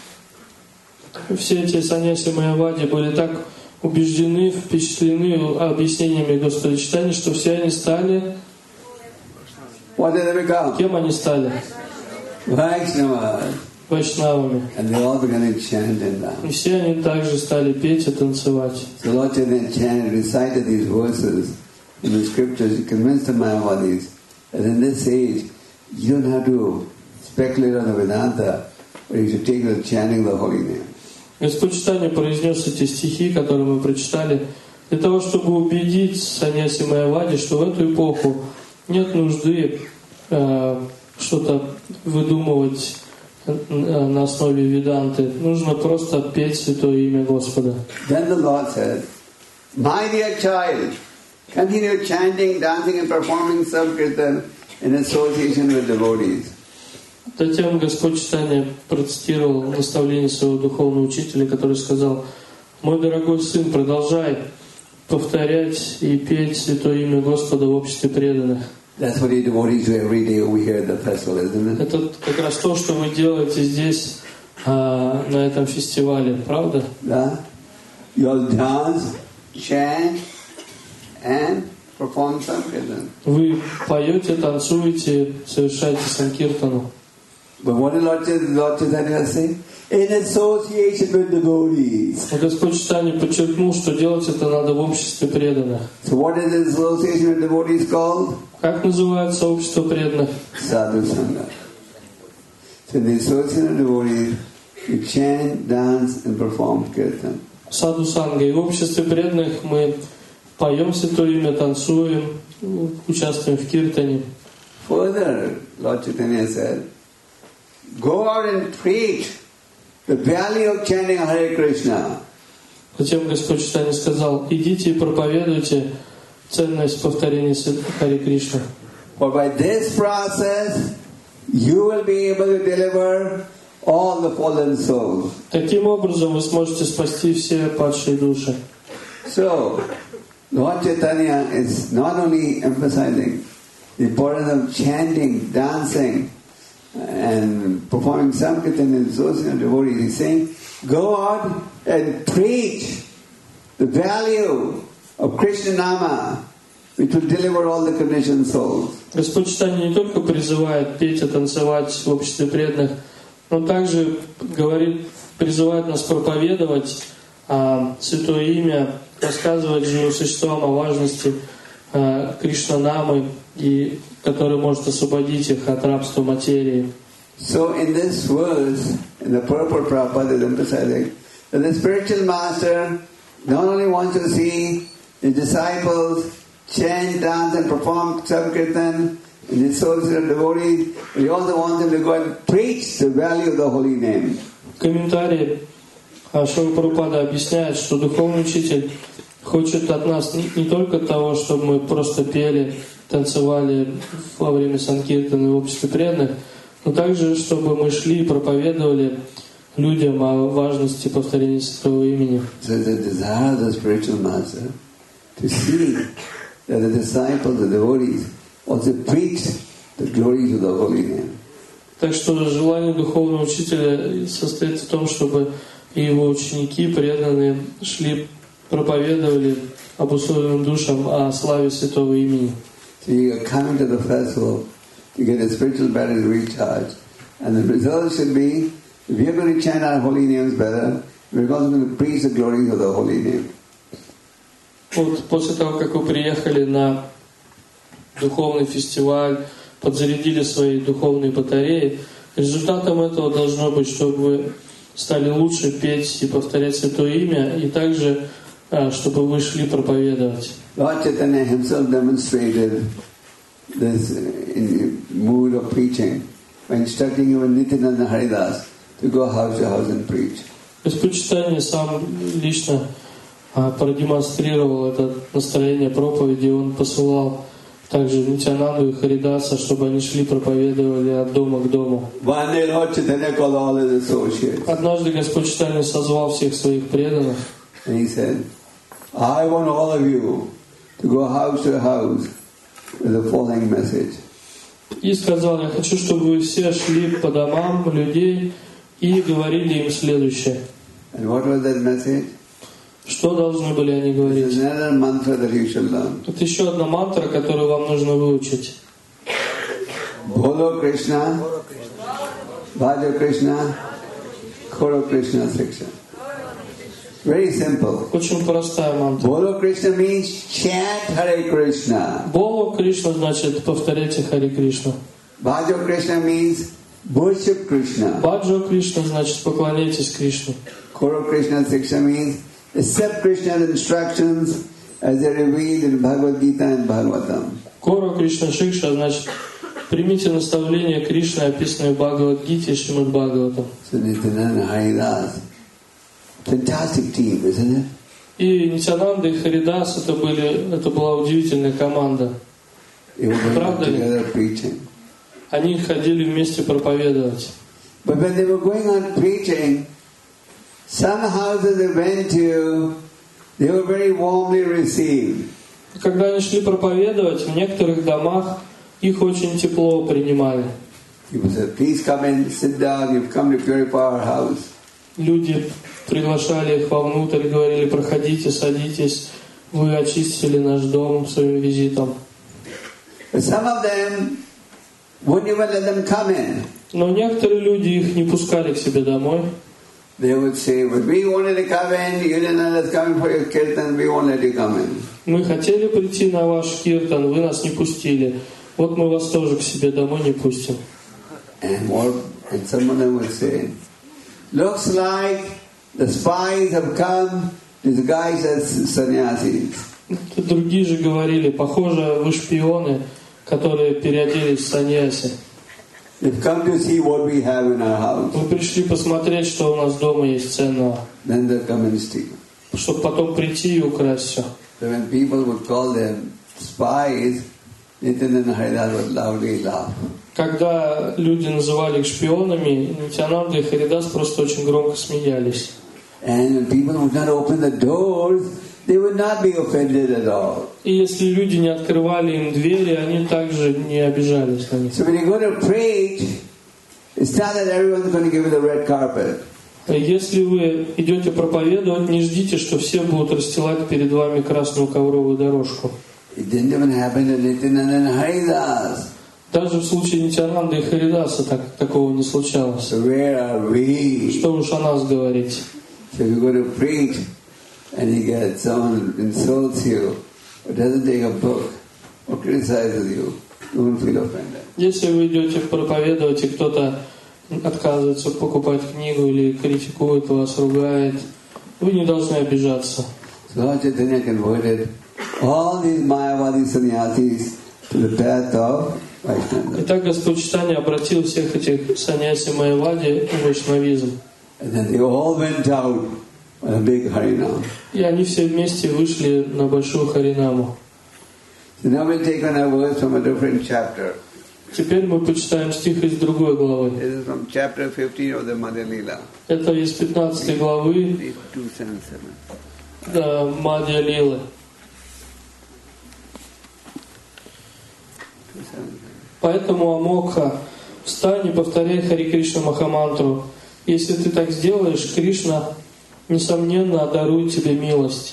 S2: Все эти саньяси Майявади были так убеждены, впечатлены объяснениями Господа Чайтаньи, что все они стали...
S1: what did they become?
S2: Кем они стали?
S1: Vaishnavas.
S2: Вайшнавами.
S1: And they all began to chant and dance.
S2: И все они также стали петь и танцевать.
S1: So Lord Chaitanya chanted, recited these verses in the scriptures. He convinced the Mayavadis that in this age you don't have to speculate on the Vedanta, but you should take the chanting of the holy name.
S2: Господь Чайтанья произнес эти стихи, которые мы прочитали, для того, чтобы убедить саньяси Майявади, что в эту эпоху нет нужды э, что-то выдумывать на основе Веданты. Нужно просто петь Святое Имя Господа.
S1: Then the Lord said, my dear child, continue chanting, dancing and performing Sankirtan in association with devotees.
S2: Затем Господь Чайтанья процитировал наставление своего духовного учителя, который сказал: «Мой дорогой сын, продолжай повторять и петь Святое Имя Господа в обществе преданных».
S1: That's what the devotees do every day over here at the festival, isn't it?
S2: Это как раз то, что вы делаете здесь, а, на этом фестивале, правда?
S1: Yeah? You'll dance, chant and perform Sankirtan.
S2: Вы поете, танцуете, совершаете санкиртану.
S1: But what did Lord Chaitanya say? In association with devotees.
S2: Но Господь Чайтанья подчеркнул, что делать это надо в обществе преданных.
S1: So what is this association with devotees called?
S2: Как называется общество преданных?
S1: Sadhu Sangha. So in the association of devotees, you chant, dance and perform kirtan.
S2: Саду Санга. И в обществе преданных мы поем Святое Имя, танцуем, участвуем в киртане.
S1: Further, Lord Chaitanya said, go out and preach the value of chanting Hare Krishna.
S2: Затем Господь Чайтанья сказал: идите и проповедуйте ценность повторения Харе Кришна.
S1: For by this process, you will be able to deliver all the fallen souls.
S2: Таким образом вы сможете спасти все падшие души.
S1: So, Lord Chaitanya is not only emphasizing the importance of chanting, dancing, and performing Sankirtan in the association of devotees. He's saying, go out and preach the value of Krishna Nama, which will deliver all the conditioned souls.
S2: Господь Чайтанья не только призывает петь и танцевать в обществе преданных, но также говорит, призывает нас проповедовать а, Святое Имя, рассказывать живым существам о важности а, Кришна-намы, и который может освободить их от рабства материи.
S1: So in this verse, in the purport Prabhupada is emphasizing that the spiritual master not only wants to see his disciples chant, dance and perform Sankirtan in the association of devotees, but he also wants them to go and preach the value of the holy name.
S2: В комментарии Шрила Прабхупада объясняет, что духовный учитель хочет от нас не, не только того, чтобы мы просто пели, танцевали во время санкиртана в обществе преданных, но также, чтобы мы шли и проповедовали людям о важности повторения Святого Имени.
S1: So the desire of the spiritual master to see that the disciples, the devotees, also preach the glories of the holy name.
S2: Так что желание духовного учителя состоит в том, чтобы и его ученики, преданные, шли, проповедовали обусловленным душам о славе святого имени.
S1: So you are coming to the festival to get a spiritual battery recharged. And the result should be, if you're going to chant our holy names better, we're also going to preach the glories of the holy name.
S2: Вот после того, как вы приехали на духовный фестиваль, подзарядили свои духовные батареи, результатом этого должно быть, чтобы вы стали лучше петь и повторять Святое Имя, и также, чтобы вы шли проповедовать.
S1: Lord Chaitanya himself demonstrated this in mood of preaching by instructing even Nityananda Haridas to go house to house and preach.
S2: Господь Чайтанья сам лично продемонстрировал это настроение проповеди, он посылал также Нитянанду и Харидаса, чтобы они шли проповедовали от дома к дому.
S1: One day Lord Chaitanya called all his associates.
S2: Однажды Господь Чайтанья созвал всех своих преданных.
S1: And he said, I want all of you to go house to house with the following message.
S2: И сказал: я хочу, чтобы вы все шли по домам людей и говорили им следующее.
S1: And what was that message?
S2: Что должны были они говорить?
S1: It's another mantra that you should learn.
S2: Это еще одна мантра, которую вам нужно выучить.
S1: Bolo Krishna, Bhajo Krishna, Koro Krishna Siksha. Very simple.
S2: Очень простая мантра.
S1: Bolo Krishna means chant Hare Krishna.
S2: Боло Кришна значит повторяйте Харе Кришна.
S1: Bhajo Krishna means worship Krishna.
S2: Баджо Кришна значит поклоняйтесь Кришне.
S1: Koro Krishna Siksha means accept Krishna's instructions as they are revealed in Bhagavad Gita and Bhagavatam.
S2: Кора Кришна Шикша значит примите наставления Кришны, описанные в Бхагавад-гите и Шримад Бхагаватам.
S1: So Nityananda Haridas, fantastic team, isn't it?
S2: И Нитянанда и Харидас это были, это была удивительная команда.
S1: They were
S2: Правда
S1: going
S2: ли?
S1: together preaching.
S2: Они ходили вместе проповедовать.
S1: But when they were going on preaching, some houses they went to, they were very warmly received.
S2: Когда они шли проповедовать, в некоторых домах их очень тепло принимали.
S1: People said, please come in, sit down, you've come to purify our house.
S2: Люди приглашали их вовнутрь, говорили: проходите, садитесь, вы очистили наш дом своим визитом.
S1: But some of them wouldn't even let them come in.
S2: Но некоторые люди их не пускали к себе домой.
S1: They would say, but we wanted to come in, you didn't let us come in for your kirtan, we won't let you come in.
S2: Мы хотели прийти на ваш киртан, вы нас не пустили. Вот мы вас тоже к себе домой не пустим.
S1: And more, and some of them would say, looks like the spies have come disguised as sannyasis.
S2: Другие же говорили: похоже, вы шпионы, которые переоделись в саньяси.
S1: They've come to see what we have in our house.
S2: Вы пришли посмотреть, что у нас дома есть ценного,
S1: Then they'll come and steal.
S2: чтобы потом прийти и украсть все.
S1: So when people would call them spies, Nityananda Haridas would loudly laugh.
S2: Когда люди называли их шпионами, Нитянанда и Харидас просто очень громко смеялись.
S1: And when people would not open the doors, they would not be offended at all.
S2: И если люди не открывали им двери, они также не обижались на них.
S1: So when you go to preach, it's not that everyone's going to give you the red carpet.
S2: Если вы идете проповедовать, не ждите, что все будут расстилать перед вами красную ковровую дорожку.
S1: It didn't even happen to Nityananda and Haridas.
S2: Даже в случае Нитянанды и Харидаса так, такого не случалось.
S1: So where are we?
S2: Что уж о нас говорить.
S1: So if you go to preach and you get someone insults you, or doesn't take a book, or criticizes you, don't feel offended.
S2: Если вы идете проповедовать, и кто-то отказывается покупать книгу или критикует вас, ругает, вы не должны обижаться.
S1: So Lord Chaitanya converted all these Mayavadi sannyasis to the path of Vaishnava.
S2: Итак, Господь Чайтанья обратил всех этих саньяси Майявади в вайшнавизм.
S1: And then they all went out on a big Harinam.
S2: И они все вместе вышли на большую Харинаму.
S1: So now we'll take on a verse from a different chapter.
S2: Теперь мы почитаем стих из другой главы.
S1: This is from chapter fifteen of the Madhya Lila.
S2: Это из пятнадцатой главы
S1: two seventy-seven.
S2: да, Мадья Лилы. Поэтому, Амокха, встань и повторяй Хари Кришна Махамантру. Если ты так сделаешь, Кришна, несомненно, одарует тебе милость.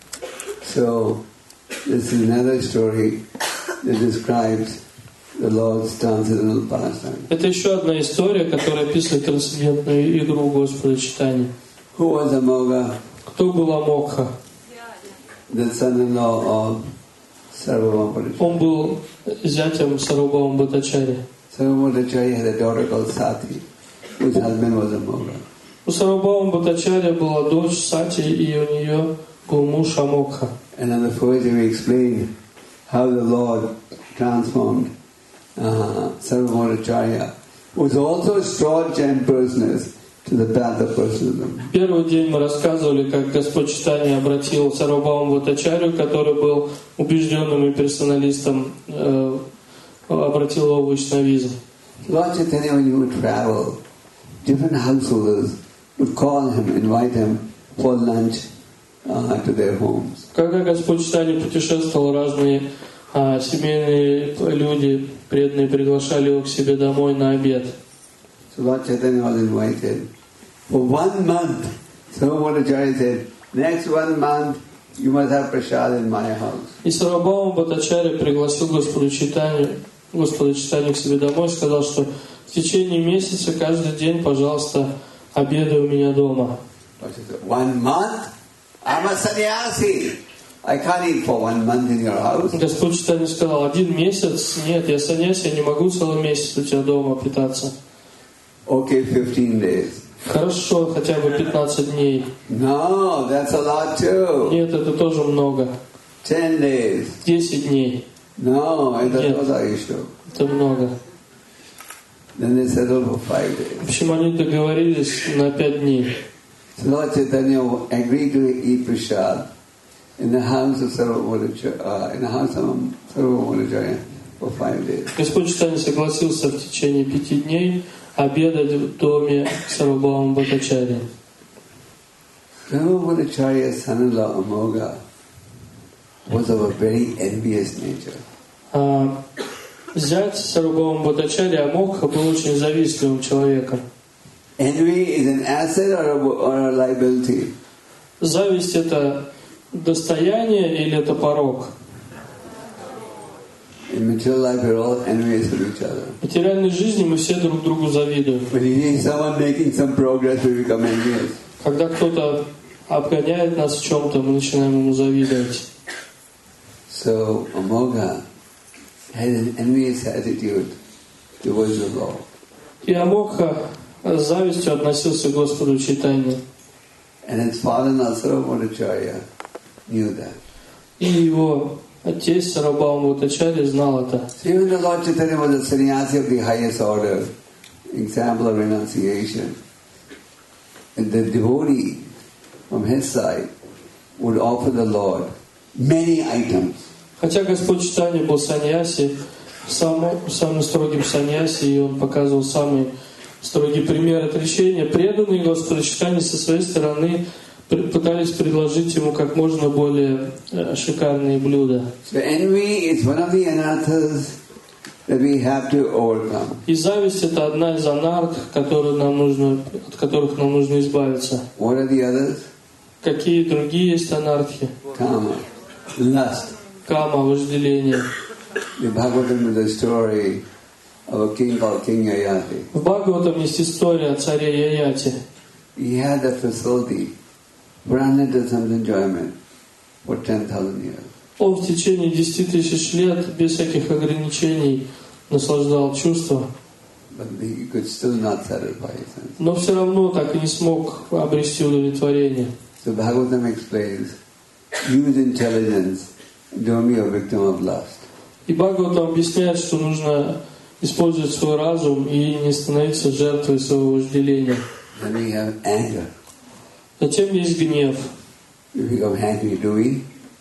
S1: So, this is another story that describes the Lord's transcendental pastime.
S2: Это еще одна история, которая описывает трансцендентную игру Господа Чайтаньи.
S1: Who was Amogha?
S2: Кто был Амокха?
S1: The son-in-law of Sarvabhauma Bhattacharya.
S2: Он был зятем Сарвабхаума Бхаттачарьи.
S1: Sarvabhauma Bhattacharya had a daughter called Sati, whose husband was Amogha.
S2: У Сарвабхаума Бхаттачарьи была дочь Сати, и у нее был муж Амокха.
S1: And on the first day we explained how the Lord transformed uh, Sarvabhauma Bhattacharya, who was also a strange and personous, to the path of personalism.
S2: Первый день мы рассказывали, как Господь Чайтанья обратил Сарвабхаума Бхаттачарью, который был убежденным и персоналистом, э, обратил его в вайшнавизм.
S1: Lord Chaitanya, when he would travel, different householders would call him, invite him for lunch uh, to their homes.
S2: Когда Господь Чайтанья путешествовал, разные э, семейные люди, преданные, приглашали его к себе домой на обед.
S1: So Lord Chaitanya was invited. For one month, Sarvabhauma Bhattacharya said, next one month you must have prasad in my house.
S2: И Сарвабхаума Бхаттачарья пригласил Господа Чайтанью, Господа Чайтанью к себе домой, сказал, что в течение месяца каждый день, пожалуйста, обедай у меня дома.
S1: One month? I'm a sannyasi. I can't eat for one month in your house.
S2: Господь Чайтанья сказал, один месяц? Нет, я саньяси, я не могу целый месяц у тебя дома питаться.
S1: Okay, fifteen days.
S2: Хорошо, хотя бы пятнадцать дней.
S1: No, that's a lot too.
S2: Нет, это тоже много.
S1: Ten days.
S2: десять дней.
S1: No, это
S2: Нет.
S1: тоже еще.
S2: Это много.
S1: Then they settled for five days.
S2: В общем, они договорились на пять дней.
S1: So Lord Chaitanya agreed to eat prasad in the house of Sarvabhauma Bhattacharya, uh, in the house of Sarvabhauma Bhattacharya for five days.
S2: Господь Чайтанья согласился в течение пяти дней обедать в доме Сарвабхаума Бхаттачарьи.
S1: Sarvabhauma Bhattacharya's son-in-law Amogha was of a very envious nature.
S2: А зять Сарвабхаума Бхаттачарьи Амокха был очень завистливым человеком.
S1: Envy is an asset or a, or a liability?
S2: Зависть — это достояние или это порок?
S1: In material life, we're all envious of each other.
S2: В материальной жизни мы все друг другу завидуем.
S1: When you see someone making some progress, we become envious.
S2: Когда кто-то обгоняет нас в чем-то, мы начинаем ему завидовать.
S1: So Amogha had an envious attitude towards the Lord.
S2: И Амокха с завистью относился к Господу Чайтанье.
S1: And his father-in-law Sarvabhauma Bhattacharya knew that.
S2: И его отец Сарвабхаума Бхаттачарья знал это.
S1: So even the Lord Chaitanya was a sannyasi of the highest order, example of renunciation. And the devotee from his side would offer the Lord many items.
S2: Хотя Господь Чайтанья был саньяси, самым, самым строгим саньяси, и он показывал самый строгий пример отречения, преданные Господу Чайтанье со своей стороны пытались предложить ему как можно более шикарные блюда.
S1: So envy is one of the anarthas that we have to overcome.
S2: И зависть — это одна из анарт, которую нам нужно, от которых нам нужно избавиться.
S1: What are the others?
S2: Какие другие есть анархи?
S1: Kama, lust.
S2: Кама, вожделение.
S1: The Bhagavatam is a story of a king called King Yayati.
S2: В Бхагаватам есть история о царе Яяте.
S1: He had the facility for unlimited enjoyment for ten thousand years.
S2: Он в течение десяти тысяч лет без всяких ограничений наслаждал чувства,
S1: But he could still not satisfy his sense.
S2: но все равно так и не смог обрести удовлетворение.
S1: So Bhagavatam explains, use intelligence, don't be a victim of lust.
S2: И Бхагаватам объясняет, что нужно использовать свой разум и не становиться жертвой своего вожделения.
S1: Then we have anger.
S2: Затем есть гнев.
S1: We become angry, do we?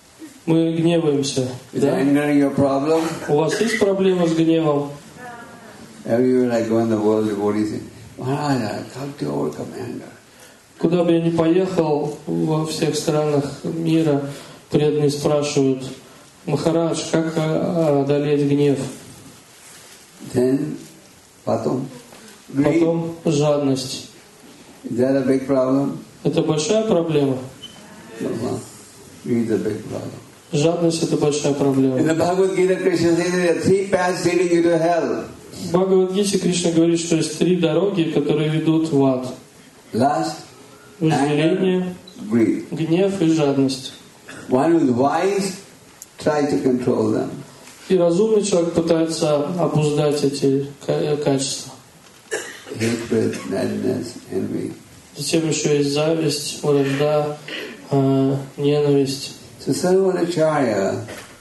S2: Мы гневаемся.
S1: Is
S2: Да?
S1: anger your problem?
S2: У вас есть проблема с гневом?
S1: Everywhere I go in the world, devotees say, Maharaj, how to overcome anger?
S2: Куда бы я ни поехал, во всех странах мира преданные спрашивают: Махарадж, как одолеть гнев?
S1: Then, потом, greed.
S2: Потом жадность.
S1: Is that a big problem?
S2: Это большая проблема?
S1: No, greed is a big problem.
S2: Жадность — это большая проблема.
S1: In the Bhagavad Gita, Krishna says there are three paths leading you to hell.
S2: В Бхагавад-гите Кришна говорит, что есть три дороги, которые ведут в ад.
S1: Lust,
S2: Вожделение,
S1: greed.
S2: гнев и жадность.
S1: One who is wise tries to control them.
S2: И разумный человек пытается обуздать эти качества.
S1: Hatred, madness, envy.
S2: Затем еще есть зависть, вражда, э, ненависть.
S1: So Sarvadacharya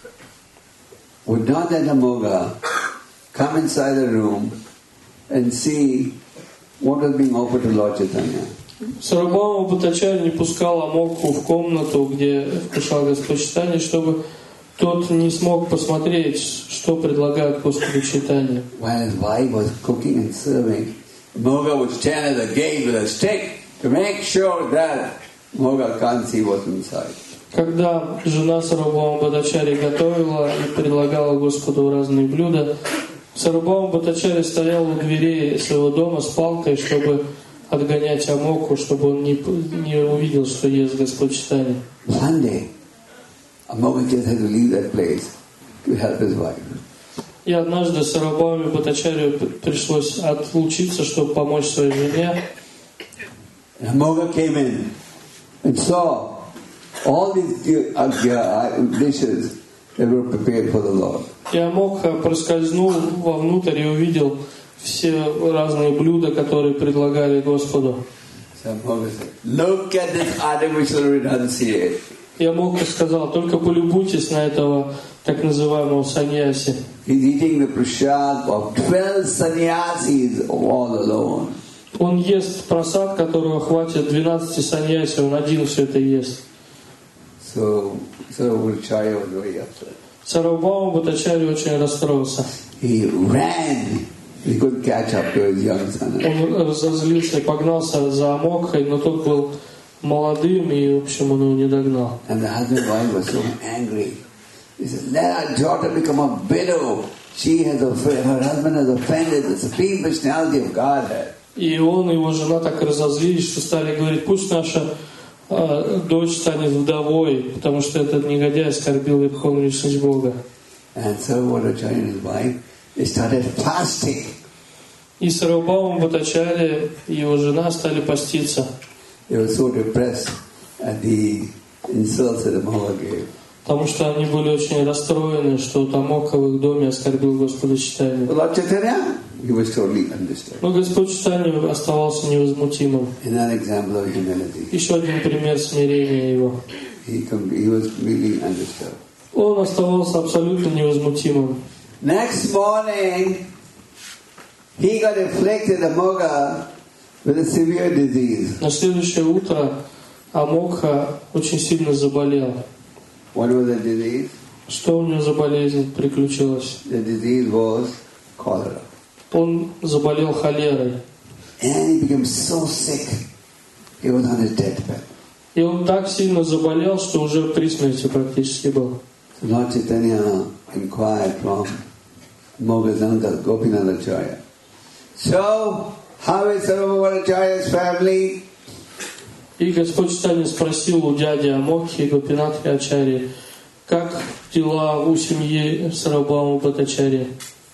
S1: would not let Amoga come inside the room and see what was being offered to Lord Chaitanya.
S2: Сарвабхаума Бхаттачарья не пускал Амоку в комнату, где вкушал Господь Чайтанья, чтобы тот не смог посмотреть, что предлагает Господу Чайтанья.
S1: While his wife was cooking and serving, Amoga would stand at the gate with a stick to make sure that Amoga can't see what's inside.
S2: Когда жена Сарвабхаума Бхаттачарьи готовила и предлагала Господу разные блюда, Сарвабхаума Бхаттачарья стоял у дверей своего дома с палкой, чтобы отгонять Амоку, чтобы он не, не увидел, что ест Господь Чайтанья.
S1: One day, Amoga just had to leave that place to help his wife.
S2: И однажды Сарвабхауме Бхаттачарье пришлось отлучиться, чтобы помочь своей жене.
S1: And Amoga came in and saw all these uh, dishes that were prepared for the Lord.
S2: И Амока проскользнул вовнутрь и увидел все разные блюда, которые предлагали Господу.
S1: So Amoga said, look at this artificial renunciate.
S2: И Амока сказал, только полюбуйтесь на этого так называемого саньяси.
S1: He's eating the prasad of twelve sannyasis all alone.
S2: Он ест просад, которого хватит двенадцати саньяси, он один все это ест.
S1: So, Sarvabhauма was very upset.
S2: Сарвабхаума Бхаттачарья очень расстроился.
S1: He ran. He couldn't catch up to his young son.
S2: Он разозлился и погнался за Амокой, но тот был молодым, и, в общем, он его не догнал.
S1: And the husband and wife were so angry. He said, let our daughter become a widow. She has offended, her husband has offended the supreme personality of Godhead.
S2: И он и его жена так разозлились, что стали говорить, пусть наша э, дочь станет вдовой, потому что этот негодяй оскорбил Верховную Личность Бога.
S1: And Sarvabhauма and his wife, they started fasting.
S2: И Сарвабхаума Бхаттачарья и его жена стали поститься.
S1: They were so depressed at the insults that Amoga gave.
S2: Потому что они были очень расстроены, что Амока в их доме оскорбил Господа Чайтанью.
S1: Lord Chaitanya, he was totally undisturbed.
S2: Но Господь Чайтанья оставался невозмутимым.
S1: Another example of humility.
S2: Еще один пример смирения его.
S1: He, he was completely undisturbed.
S2: Он оставался абсолютно невозмутимым.
S1: Next morning, he got afflicted, Amoga, with a severe disease.
S2: На следующее утро Амока очень сильно заболел.
S1: What was the disease?
S2: Что у него за болезнь приключилась?
S1: The disease was cholera.
S2: Он заболел холерой.
S1: And he became so sick, he was on his deathbed.
S2: И он так сильно заболел, что уже при смерти практически был.
S1: So Lord Chaitanya inquired from Amoga's uncle, Gopinathacharya. So, how is Sarvabhaumacharya's family?
S2: И Господь Чайтанья спросил у дяди Амоки и Гопинатхи Ачарьи, как дела у семьи Сарвабхаума Бхаттачарьи.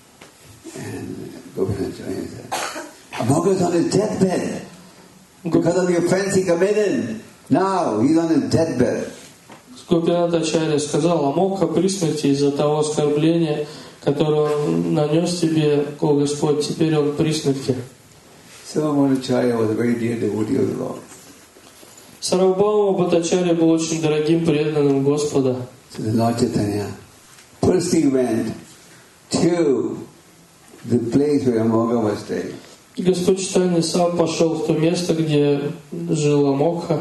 S1: And Gopinathacharya said, Amoga is on his deathbed because of the offense he committed. Now he's on his deathbed.
S2: Гопинатхачарья сказал, Амока при смерти из-за того оскорбления, которое он нанес тебе, о Господь, теперь он при смерти.
S1: Sarvabhaumacharya was a very dear devotee of the Lord.
S2: Сарвабхаума Бхаттачарья был очень дорогим преданным Господа.
S1: So the Lord Chaitanya personally went to the place where Amoga was staying.
S2: И Господь Чайтанья сам пошел в то место, где жил Амока.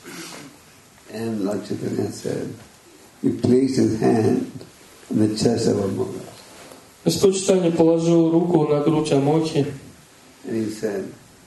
S1: And Lord Chaitanya said, he placed his hand on the chest of Amoga.
S2: Господь Чайтанья положил руку на грудь Амоки.
S1: And he said,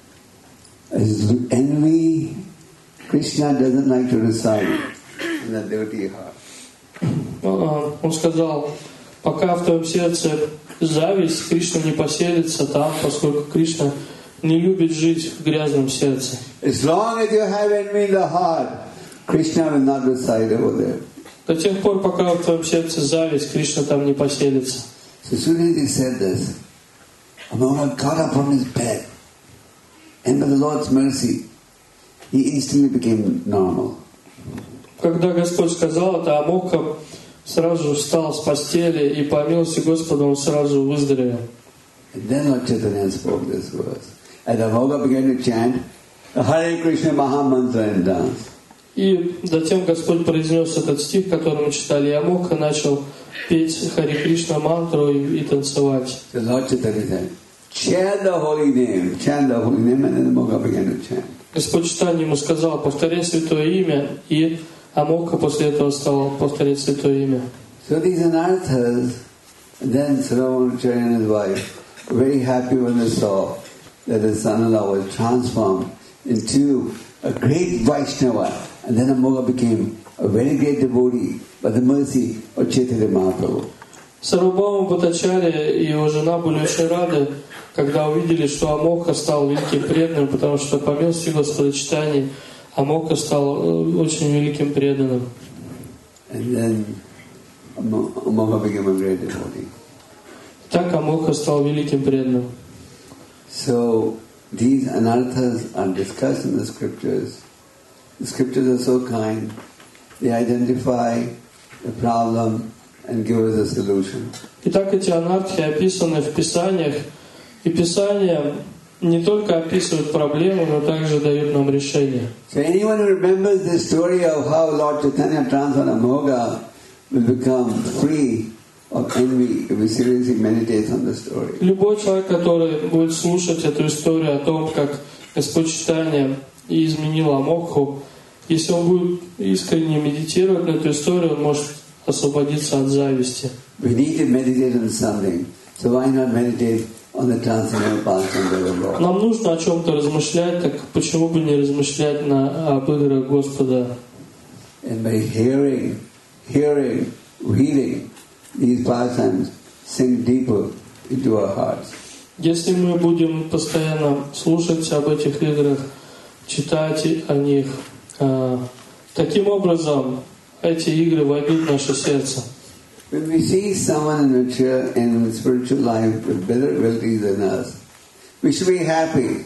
S1: as envy, Krishna doesn't like to reside in the devotee heart.
S2: Он сказал, пока в твоем сердце зависть, Кришна не поселится там, поскольку Кришна не любит жить в грязном сердце.
S1: As long as you have envy in the heart, Krishna will not reside over there.
S2: До тех пор, пока в твоем сердце зависть, Кришна там не поселится.
S1: So as soon as he said this, Amoga got up from his bed, and by the Lord's mercy, he instantly became normal.
S2: Когда Господь сказал это, Амока сразу же встал с постели, и по милости Господа он сразу выздоровел.
S1: And then Lord Chaitanya spoke this verse. As Amoga began to chant the Hare Krishna Maha Mantra and dance.
S2: И затем Господь произнес этот стих, который мы читали, и Амока начал петь Харе Кришна мантру и, и танцевать.
S1: The Lord Chaitanya said, chant the holy name, chant the holy name, and then Amoga began to chant.
S2: Господь Чайтанья ему сказал, повторяй святое имя, и Амока после этого стал повторять святое имя.
S1: So these anarthas, and then Sravamacharya and his wife were very happy when they saw that the son-in-law was transformed into a great Vaishnava, and then Amoga became a very great devotee by the mercy of Chaitanya Mahaprabhu.
S2: Сарвабхаума Бхаттачарья и его жена были очень рады, когда увидели, что Амока стал великим преданным, потому что по милости Господа Чайтаньи Амока стал очень великим преданным.
S1: And then Amoga became a great devotee.
S2: Так Амока стал великим преданным.
S1: So these anarthas are discussed in the scriptures. The scriptures are so kind. They identify the problem and give us a solution.
S2: Итак, эти анархи описаны в Писаниях, и Писания не только описывают проблему, но также дают нам решение.
S1: So anyone who remembers the story of how Lord Chaitanya transformed Amoga will become free of envy if we seriously meditate on the story.
S2: Любой человек, который будет слушать эту историю о том, как Господь Чайтанья изменил Амоку, если он будет искренне медитировать на эту историю, он может освободиться от зависти.
S1: We need to meditate on something, so why not meditate on the transcendental pastimes of the Lord?
S2: Нам нужно о чем-то размышлять, так почему бы не размышлять на, об играх Господа?
S1: And by hearing, hearing, reading these pastimes, sink deeper into our hearts.
S2: Если мы будем постоянно слушать об этих играх, читать о них, э, таким образом эти игры войдут в наше сердце.
S1: When we see someone in mature in spiritual life with better abilities than us, we should be happy.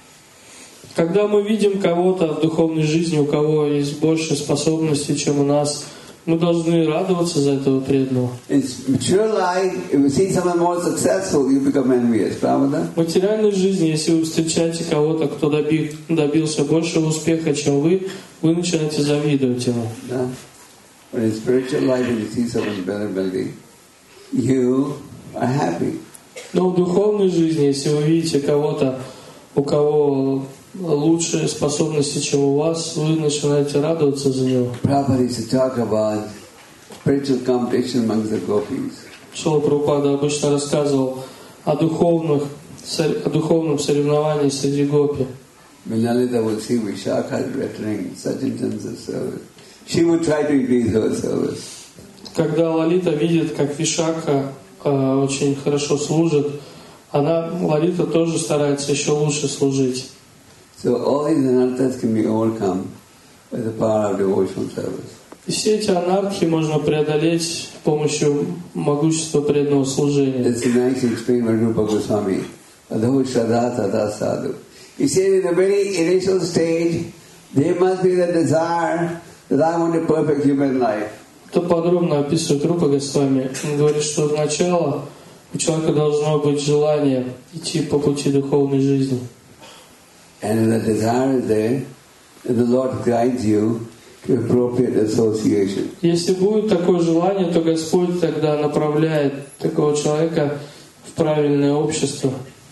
S2: Когда мы видим кого-то в духовной жизни, у кого есть больше способностей, чем у нас, мы должны радоваться за этого преданного.
S1: In mature life, if you see someone more successful, you become envious. Правда?
S2: В материальной жизни, если вы встречаете кого-то, кто доби- добился большего успеха, чем вы, вы начинаете завидовать ему.
S1: Да. But in spiritual life, if you see someone's better ability, you are happy.
S2: Но в духовной жизни, если вы видите кого-то, у кого лучшие способности, чем у вас, вы начинаете радоваться за него.
S1: Prabhupada used to talk about spiritual competition amongst the gopis.
S2: Шрила Прабхупада обычно рассказывал о духовных, о духовном соревновании среди гопи.
S1: When Lalita would see Vishakha rendering such intensive service, she would try to increase her service.
S2: Когда Лалита видит, как Вишакха э, очень хорошо служит, она, Лалита, тоже старается еще лучше служить.
S1: So all these anarthas can be overcome by the power of devotional service.
S2: И все эти анархии можно преодолеть с помощью могущества преданного служения.
S1: This is nicely explained by Rupa Goswami. Adho Shraddha Tata Sadhu. He said in the very initial stage, there must be the desire that I want a perfect human life.
S2: Это подробно описывает Рупа Госвами. Он говорит, что сначала у человека должно быть желание идти по пути духовной жизни.
S1: And if the desire is there, the Lord guides you to appropriate association.
S2: Если будет такое желание, то Господь тогда направляет такого человека в правильное общество.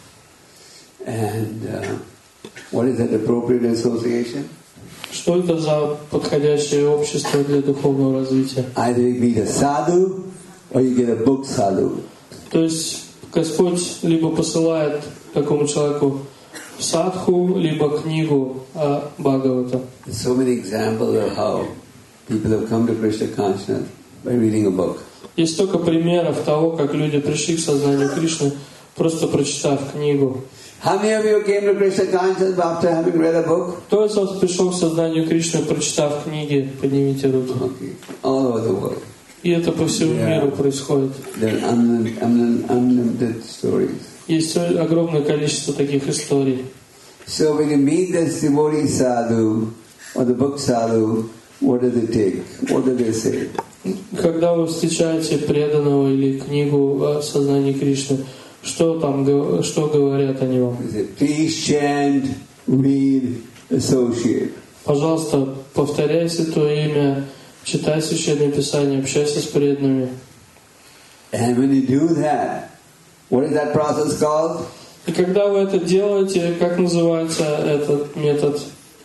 S1: And uh, what is that appropriate association?
S2: Что это за подходящее общество для духовного развития?
S1: Either you meet a sadhu or you get a book sadhu.
S2: То есть Господь либо посылает такому человеку садху, либо книгу о Бхагавата.
S1: There's so many examples of how people have come to Krishna consciousness by reading a book.
S2: Есть столько примеров того, как люди пришли к сознанию Кришны, просто прочитав книгу.
S1: How many of you came to Krishna consciousness after having read a book?
S2: Кто из вас пришел к сознанию Кришны, прочитав книги? Поднимите руки.
S1: Okay. All over the world.
S2: И это по всему
S1: Yeah.
S2: миру происходит.
S1: There are unlim- unlim- unlimited stories.
S2: Есть огромное количество таких историй.
S1: So when you meet this devotee sadhu or the book sadhu, what do they take? What do they say?
S2: Когда вы встречаете преданного или книгу о сознании Кришны, что там, гов- что говорят они вам?
S1: They say, please chant, read, associate.
S2: Пожалуйста, повторяй святое имя, читай Священное Писание, общайся с преданными.
S1: And when you do that, what is that process called?
S2: И когда вы это делаете, как называется этот метод?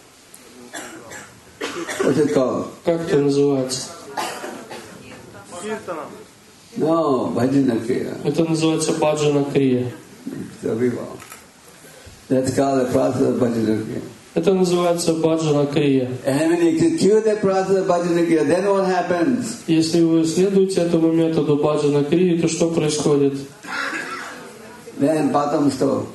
S1: What's it called?
S2: Как это называется?
S1: No, bhajana kriya.
S2: Это называется баджана крия.
S1: Very well. That's called the process of bhajana kriya.
S2: Это называется баджана крия.
S1: And when you execute that process of bhajana kriya, then what happens?
S2: Если вы следуете этому методу баджана крии, то что происходит?
S1: Then patam sto.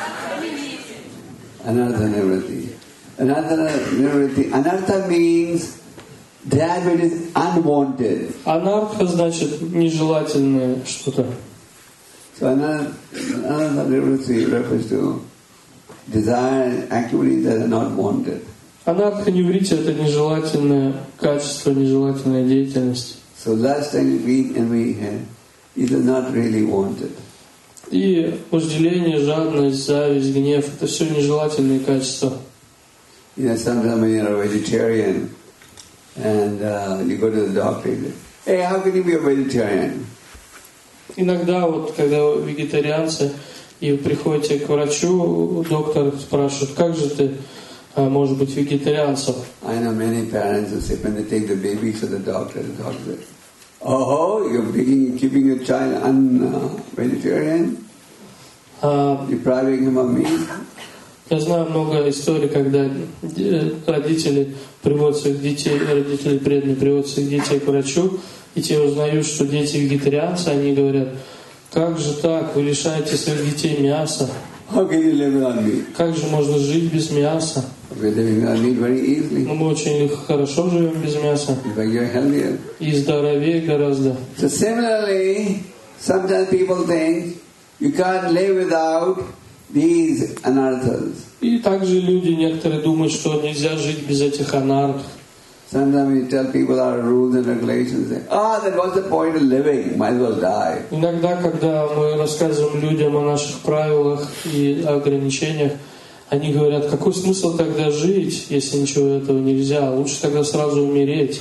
S1: Anartha nivritti. Anartha nivritti. Anartha means that which is unwanted.
S2: Анарха значит нежелательное что-то.
S1: So anartha nivritti refers to desire activities that are not wanted.
S2: Анарха ниврити — это нежелательное качество, нежелательная деятельность.
S1: So lust and greed and envy these are not really wanted.
S2: И вожделение, жадность, зависть, гнев — это все нежелательные качества.
S1: You know, sometimes when you're a vegetarian and uh, you go to the doctor, you say, hey, how can you be a vegetarian?
S2: Иногда вот, когда вы вегетарианцы, и вы приходите к врачу, доктор спрашивает, как же ты а, можешь быть вегетарианцем?
S1: I know many parents who say, when they take the babies to the doctor, the doctor says, oh, you're taking, keeping your child un-vegetarian?
S2: А,
S1: Depriving him of meat?
S2: Я знаю много историй, когда родители приводят своих детей, родители преданные приводят своих детей к врачу, и те узнают, что дети вегетарианцы, они говорят, как же так, вы лишаете своих детей мяса?
S1: How can you live without meat?
S2: Как же можно жить без мяса?
S1: We're living without meat very easily.
S2: Ну, мы очень хорошо живем без мяса.
S1: In fact, you're healthier.
S2: И здоровее гораздо.
S1: So similarly, sometimes people think you can't live without these anarthas.
S2: И также люди некоторые думают, что нельзя жить без этих анарх.
S1: Sometimes when you tell people our rules and regulations, they say, ah, then what's the point of living? Might as well die.
S2: Иногда, когда мы рассказываем людям о наших правилах и ограничениях, они говорят, какой смысл тогда жить, если ничего этого нельзя? Лучше тогда сразу умереть.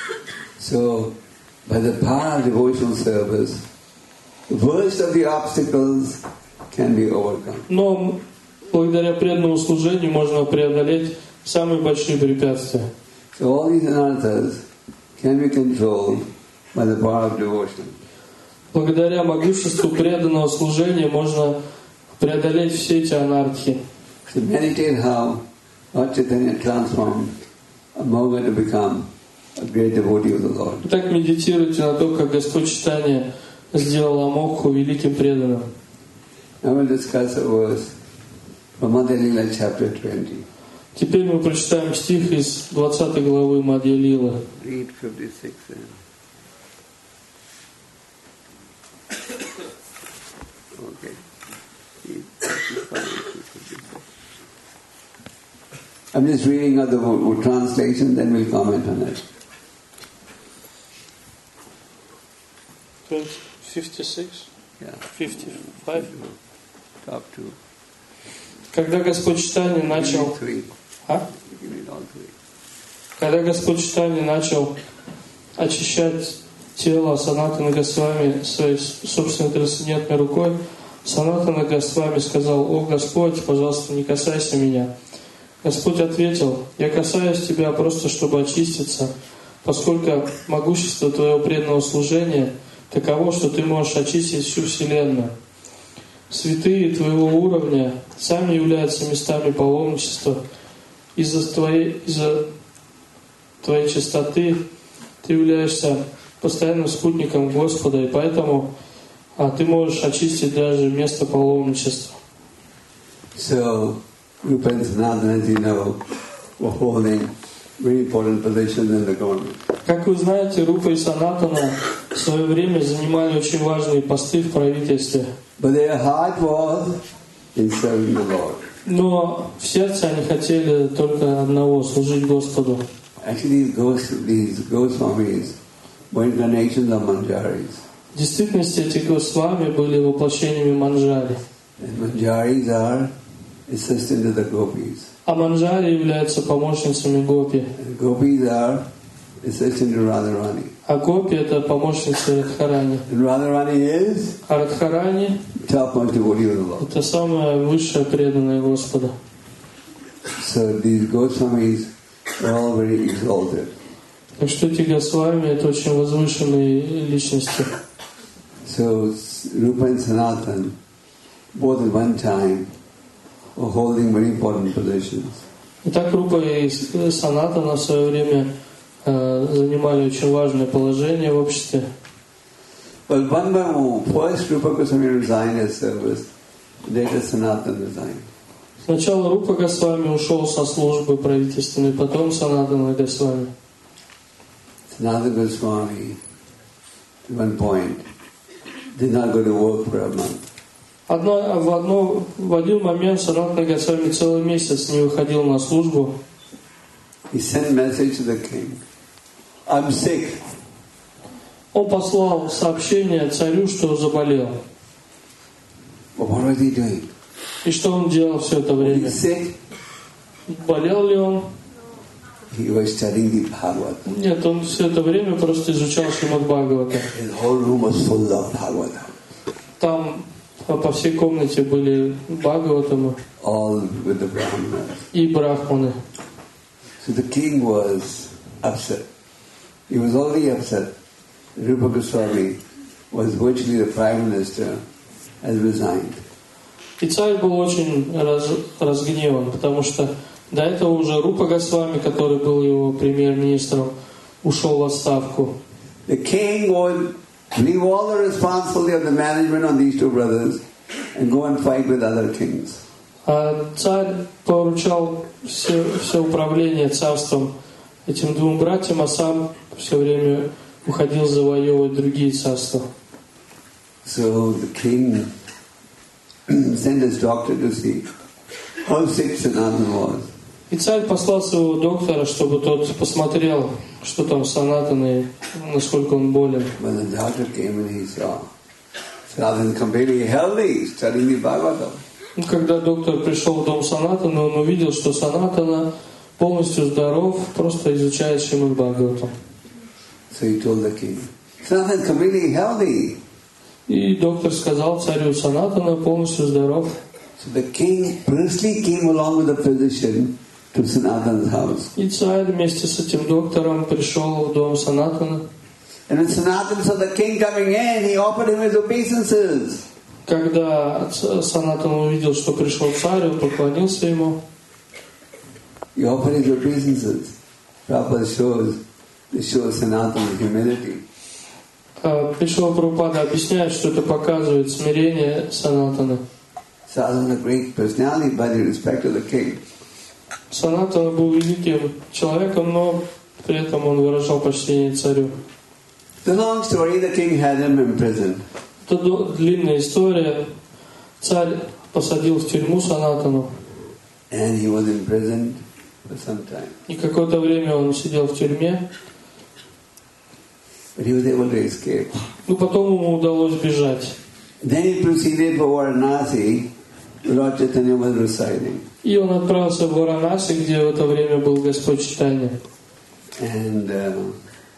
S1: So, by the power of devotional service, the worst of the obstacles can be overcome.
S2: Но благодаря преданному служению можно преодолеть самые большие препятствия.
S1: So all these anarthas can be controlled by the power of devotion.
S2: Благодаря могуществу преданного служения можно преодолеть все эти анархии.
S1: So meditate how Lord Chaitanya transformed a Moga to become a great devotee of the Lord.
S2: Так медитируйте на то, как Господь Чайтанья сделал Амокху великим преданным.
S1: Now we'll discuss a verse from Madhya Lila chapter twenty.
S2: Теперь мы прочитаем стих из двадцатой главы Мадья Лилы.
S1: Read fifty-six then. Okay. I'm just reading out the translation, then we'll comment on it.
S2: fifty-six?
S1: Yeah.
S2: fifty-five?
S1: Top two.
S2: Когда Господь Чайтанья начал...
S1: Three.
S2: А?
S1: You can read all three.
S2: Когда Господь Чайтанья начал очищать тело Санатана Госвами своей собственной трансцендентной рукой, Санатана Госвами сказал: «О Господь, пожалуйста, не касайся меня». Господь ответил: «Я касаюсь тебя просто, чтобы очиститься, поскольку могущество твоего преданного служения таково, что ты можешь очистить всю Вселенную. Святые твоего уровня сами являются местами паломничества. Из-за твоей, из-за твоей чистоты ты являешься постоянным спутником Господа, и поэтому а, ты можешь очистить даже место паломничества.
S1: So, Rupa and Sanatana, as you know, were holding very important positions in the government.
S2: Как вы знаете, Рупа и Санатана в свое время занимали очень важные посты в правительстве.
S1: But their heart was in serving the Lord.
S2: Но в сердце они хотели только одного — служить Господу.
S1: Actually, these ghost, these Goswamis were incarnations of Manjaris.
S2: В действительности эти Госвами были воплощениями Манджари.
S1: And Manjaris are assistant to the gopis.
S2: А Манджари являются помощницами Гопи.
S1: And gopis are assistant to Radharani.
S2: А Гопи — это помощницы Радхарани.
S1: And Radharani is
S2: А Радхарани
S1: topmost devotee of the
S2: —
S1: Lord.
S2: это самая высшая преданная Господа.
S1: So these Goswamis were all very exalted.
S2: Так что эти Госвами — это очень возвышенные личности.
S1: So Rupa and Sanatan, both at one time, were holding very important positions.
S2: Итак, Рупа и Санатана в свое время э, занимали очень важное положение в обществе.
S1: Well, one by one, first Rupa Goswami resigned his service, later Sanatan resigned.
S2: Сначала Рупа Госвами ушел со службы правительственной, потом Санатана Госвами.
S1: Sanatana Goswami, at one point, did not go to work for a month.
S2: Одно, в, одно, в один момент Санатана Госвами целый месяц не выходил на службу.
S1: He sent message to the king, I'm sick.
S2: Он послал сообщение царю, что заболел.
S1: But what was he doing?
S2: И что он делал все это
S1: He
S2: время?
S1: was sick.
S2: Болел ли он?
S1: He was studying the Bhagavatam.
S2: Нет, он все это время просто изучал Шримад Бхагавата.
S1: His whole room was full of Bhagavatam.
S2: Там по всей комнате были Бхагаватамы
S1: All with the Brahmanas.
S2: и брахманы.
S1: So the king was upset. He was already upset. Rupa Goswami was virtually the prime minister, has resigned.
S2: И царь был очень раз, разгневан, потому что до этого уже Рупа Госвами, который был его премьер-министром, ушел в отставку.
S1: The king would leave all the responsibility of the management on these two brothers and go and fight with other kings.
S2: А царь поручал все, все управление царством этим двум братьям, а сам все время уходил завоевывать другие царства.
S1: So the king sent his doctor to see how sick Sanatana was.
S2: И царь послал своего доктора, чтобы тот посмотрел, что там с Санатаной, насколько он болен.
S1: When the doctor came and he saw Sanatana completely healthy, studying the Bhagavatam.
S2: Когда доктор пришел в дом Санатана, он увидел, что Санатана полностью здоров, просто изучает Шримад Бхагаватам.
S1: So he told the king, Sanatana completely healthy.
S2: И доктор сказал царю: Санатана полностью здоров.
S1: So the king personally came along with the physician to Sanatana's house.
S2: И царь вместе с этим доктором пришел в дом Санатана.
S1: And when Sanatana saw the king coming in, he offered him his obeisances.
S2: Когда Санатан увидел, что пришел царь, он поклонился ему.
S1: He offered his obeisances. Prabhupada shows, this shows Sanatana's humility.
S2: Пришел Прабхупада, объясняет, что это показывает смирение Санатана.
S1: Sanatana was a great personality, but in respect to the king.
S2: Санатана был великим человеком, но при этом он выражал почтение царю.
S1: The long story, the king had him imprisoned.
S2: Это длинная история. Царь посадил в тюрьму Санатану.
S1: And he was imprisoned for some time.
S2: И какое-то время он сидел в тюрьме.
S1: But he was able to escape.
S2: Но потом ему удалось бежать.
S1: Then he proceeded for Varanasi. Lord Chaitanya was residing.
S2: И он отправился в Варанаси, где в это время был Господь Чайтанья.
S1: And, uh,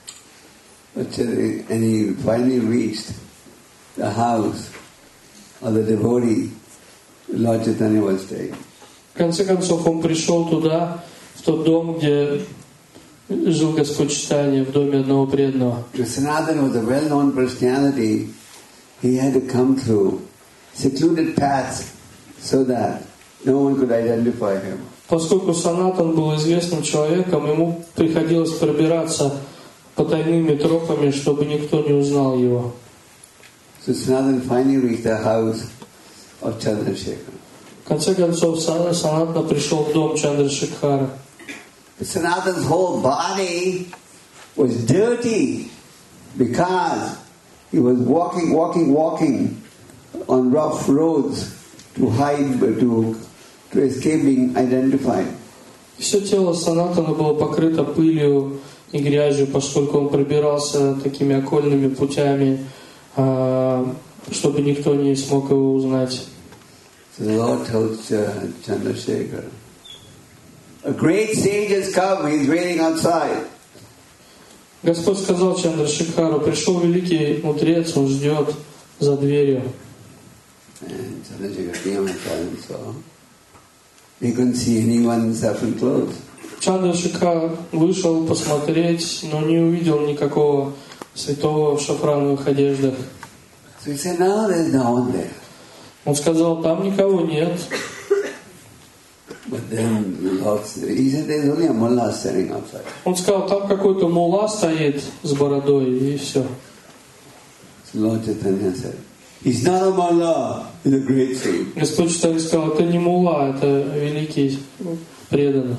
S1: and he finally reached the house of the devotee Lord Chaitanya was staying.
S2: В конце концов он пришел туда, в тот дом, где жил Господь Чайтанья, в доме одного преданного.
S1: Sanatana was a well-known personality. He had to come through secluded paths so that no one could identify him.
S2: Поскольку Санатан был известным человеком, ему приходилось пробираться потайными тропами, чтобы никто не узнал его.
S1: So Sanatana finally reached the house of Chandrasekhar.
S2: В конце концов, Санатана пришел в дом Чандрашекхара.
S1: Sanatana's whole body was dirty because he was walking, walking, walking on rough roads to hide, to, to escape being identified.
S2: Все тело Санатана было покрыто пылью и грязью, поскольку он пробирался такими окольными путями, чтобы никто не смог его узнать.
S1: So the Lord told uh, Chandrasekhar, a great sage has come, he is waiting outside.
S2: Господь сказал Чандрашекхару: пришел великий мудрец, он ждет за дверью.
S1: And Chandrasekhar came and saw. He couldn't see anyone in saffron clothes.
S2: Чандрашекхар вышел посмотреть, но не увидел никакого святого в шафрановых одеждах.
S1: So he said, no, there's no one there.
S2: Он сказал: там никого нет.
S1: But then the Lord said, he said, there's only a mullah standing outside.
S2: Он сказал: там какой-то мулла стоит с бородой, и все.
S1: So Lord Chaitanya said, he's not a mullah, he's a great sage.
S2: Господь Чайтанья сказал: это не мулла, это великий преданный.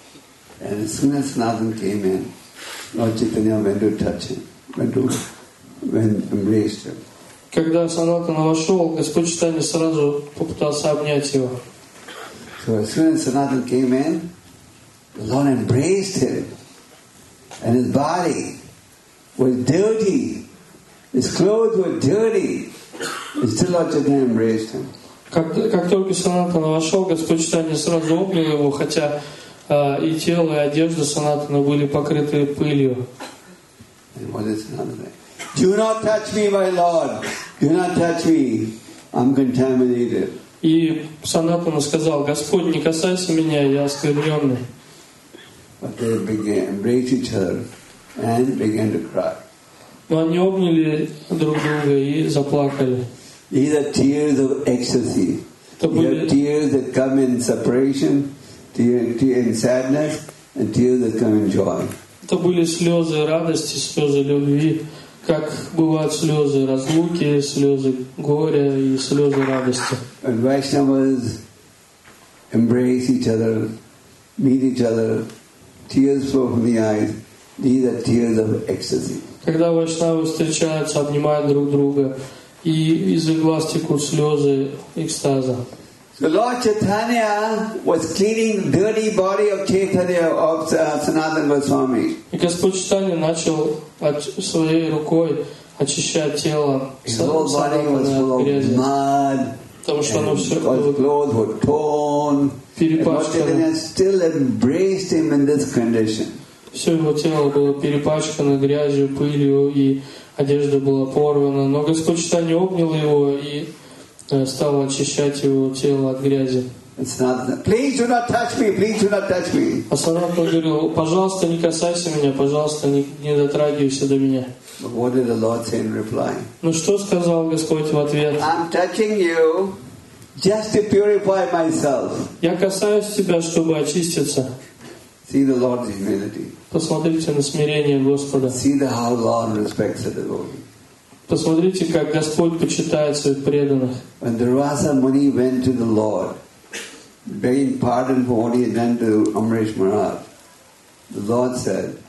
S1: And as soon as Sanatana came in, Lord Chaitanya went to touch him, went to, went embraced him.
S2: Когда Санатана вошел, Господь Чайтанья сразу попытался обнять его.
S1: So as soon as Sanatana came in, the Lord embraced him. And his body was dirty. His clothes were dirty. And still Lord Chaitanya embraced him.
S2: Как, как только Санатана вошел, Господь Чайтанья сразу обнял его, хотя э, и тело, и одежда Санатана были покрыты пылью.
S1: And what did Sanatana say? Do not touch me, my Lord. Do not touch me. I'm contaminated.
S2: И Санатана сказал: Господь, не касайся меня, я оскверненный.
S1: But they began embraced each other and began to cry.
S2: Но они обняли друг друга и заплакали.
S1: These are tears of ecstasy.
S2: Это
S1: These are
S2: были,
S1: tears that come in separation, tears in sadness, and tears that come in joy.
S2: это были слезы радости, слезы любви, как бывают слезы разлуки, слезы горя и слезы радости.
S1: When Vaishnavas embrace each other, meet each other, tears flow from the eyes. These are tears of ecstasy.
S2: Когда вайшнавы встречаются, обнимают друг друга, и из их глаз текут слезы экстаза.
S1: So Lord Chaitanya was cleaning the dirty body of Chaitanya of uh, Sanatana Goswami.
S2: И Господь Чайтанья начал от, своей рукой очищать тело
S1: His whole body was full of mud.
S2: Потому что оно все
S1: His
S2: было
S1: clothes were torn. And Lord Chaitanya still embraced him in this condition.
S2: Все его тело было перепачкано грязью, пылью, и одежда была порвана. Но Господь Чайтанья обнял его и стал очищать его тело от грязи.
S1: Please do not touch me, please do not touch me.
S2: А Санатана говорил: пожалуйста, не касайся меня, пожалуйста, не, не дотрагивайся до меня.
S1: But what did the Lord say in reply?
S2: Ну что сказал Господь в ответ?
S1: I'm touching you just to purify myself.
S2: Я касаюсь тебя, чтобы очиститься.
S1: See the Lord's humility.
S2: Посмотрите на смирение Господа.
S1: See the how Lord respects the devotee.
S2: Посмотрите, как Господь почитает своих преданных.
S1: When Durvasa Muni went to the Lord, begging pardon for what he had done to Amrish Maharaj, the Lord said,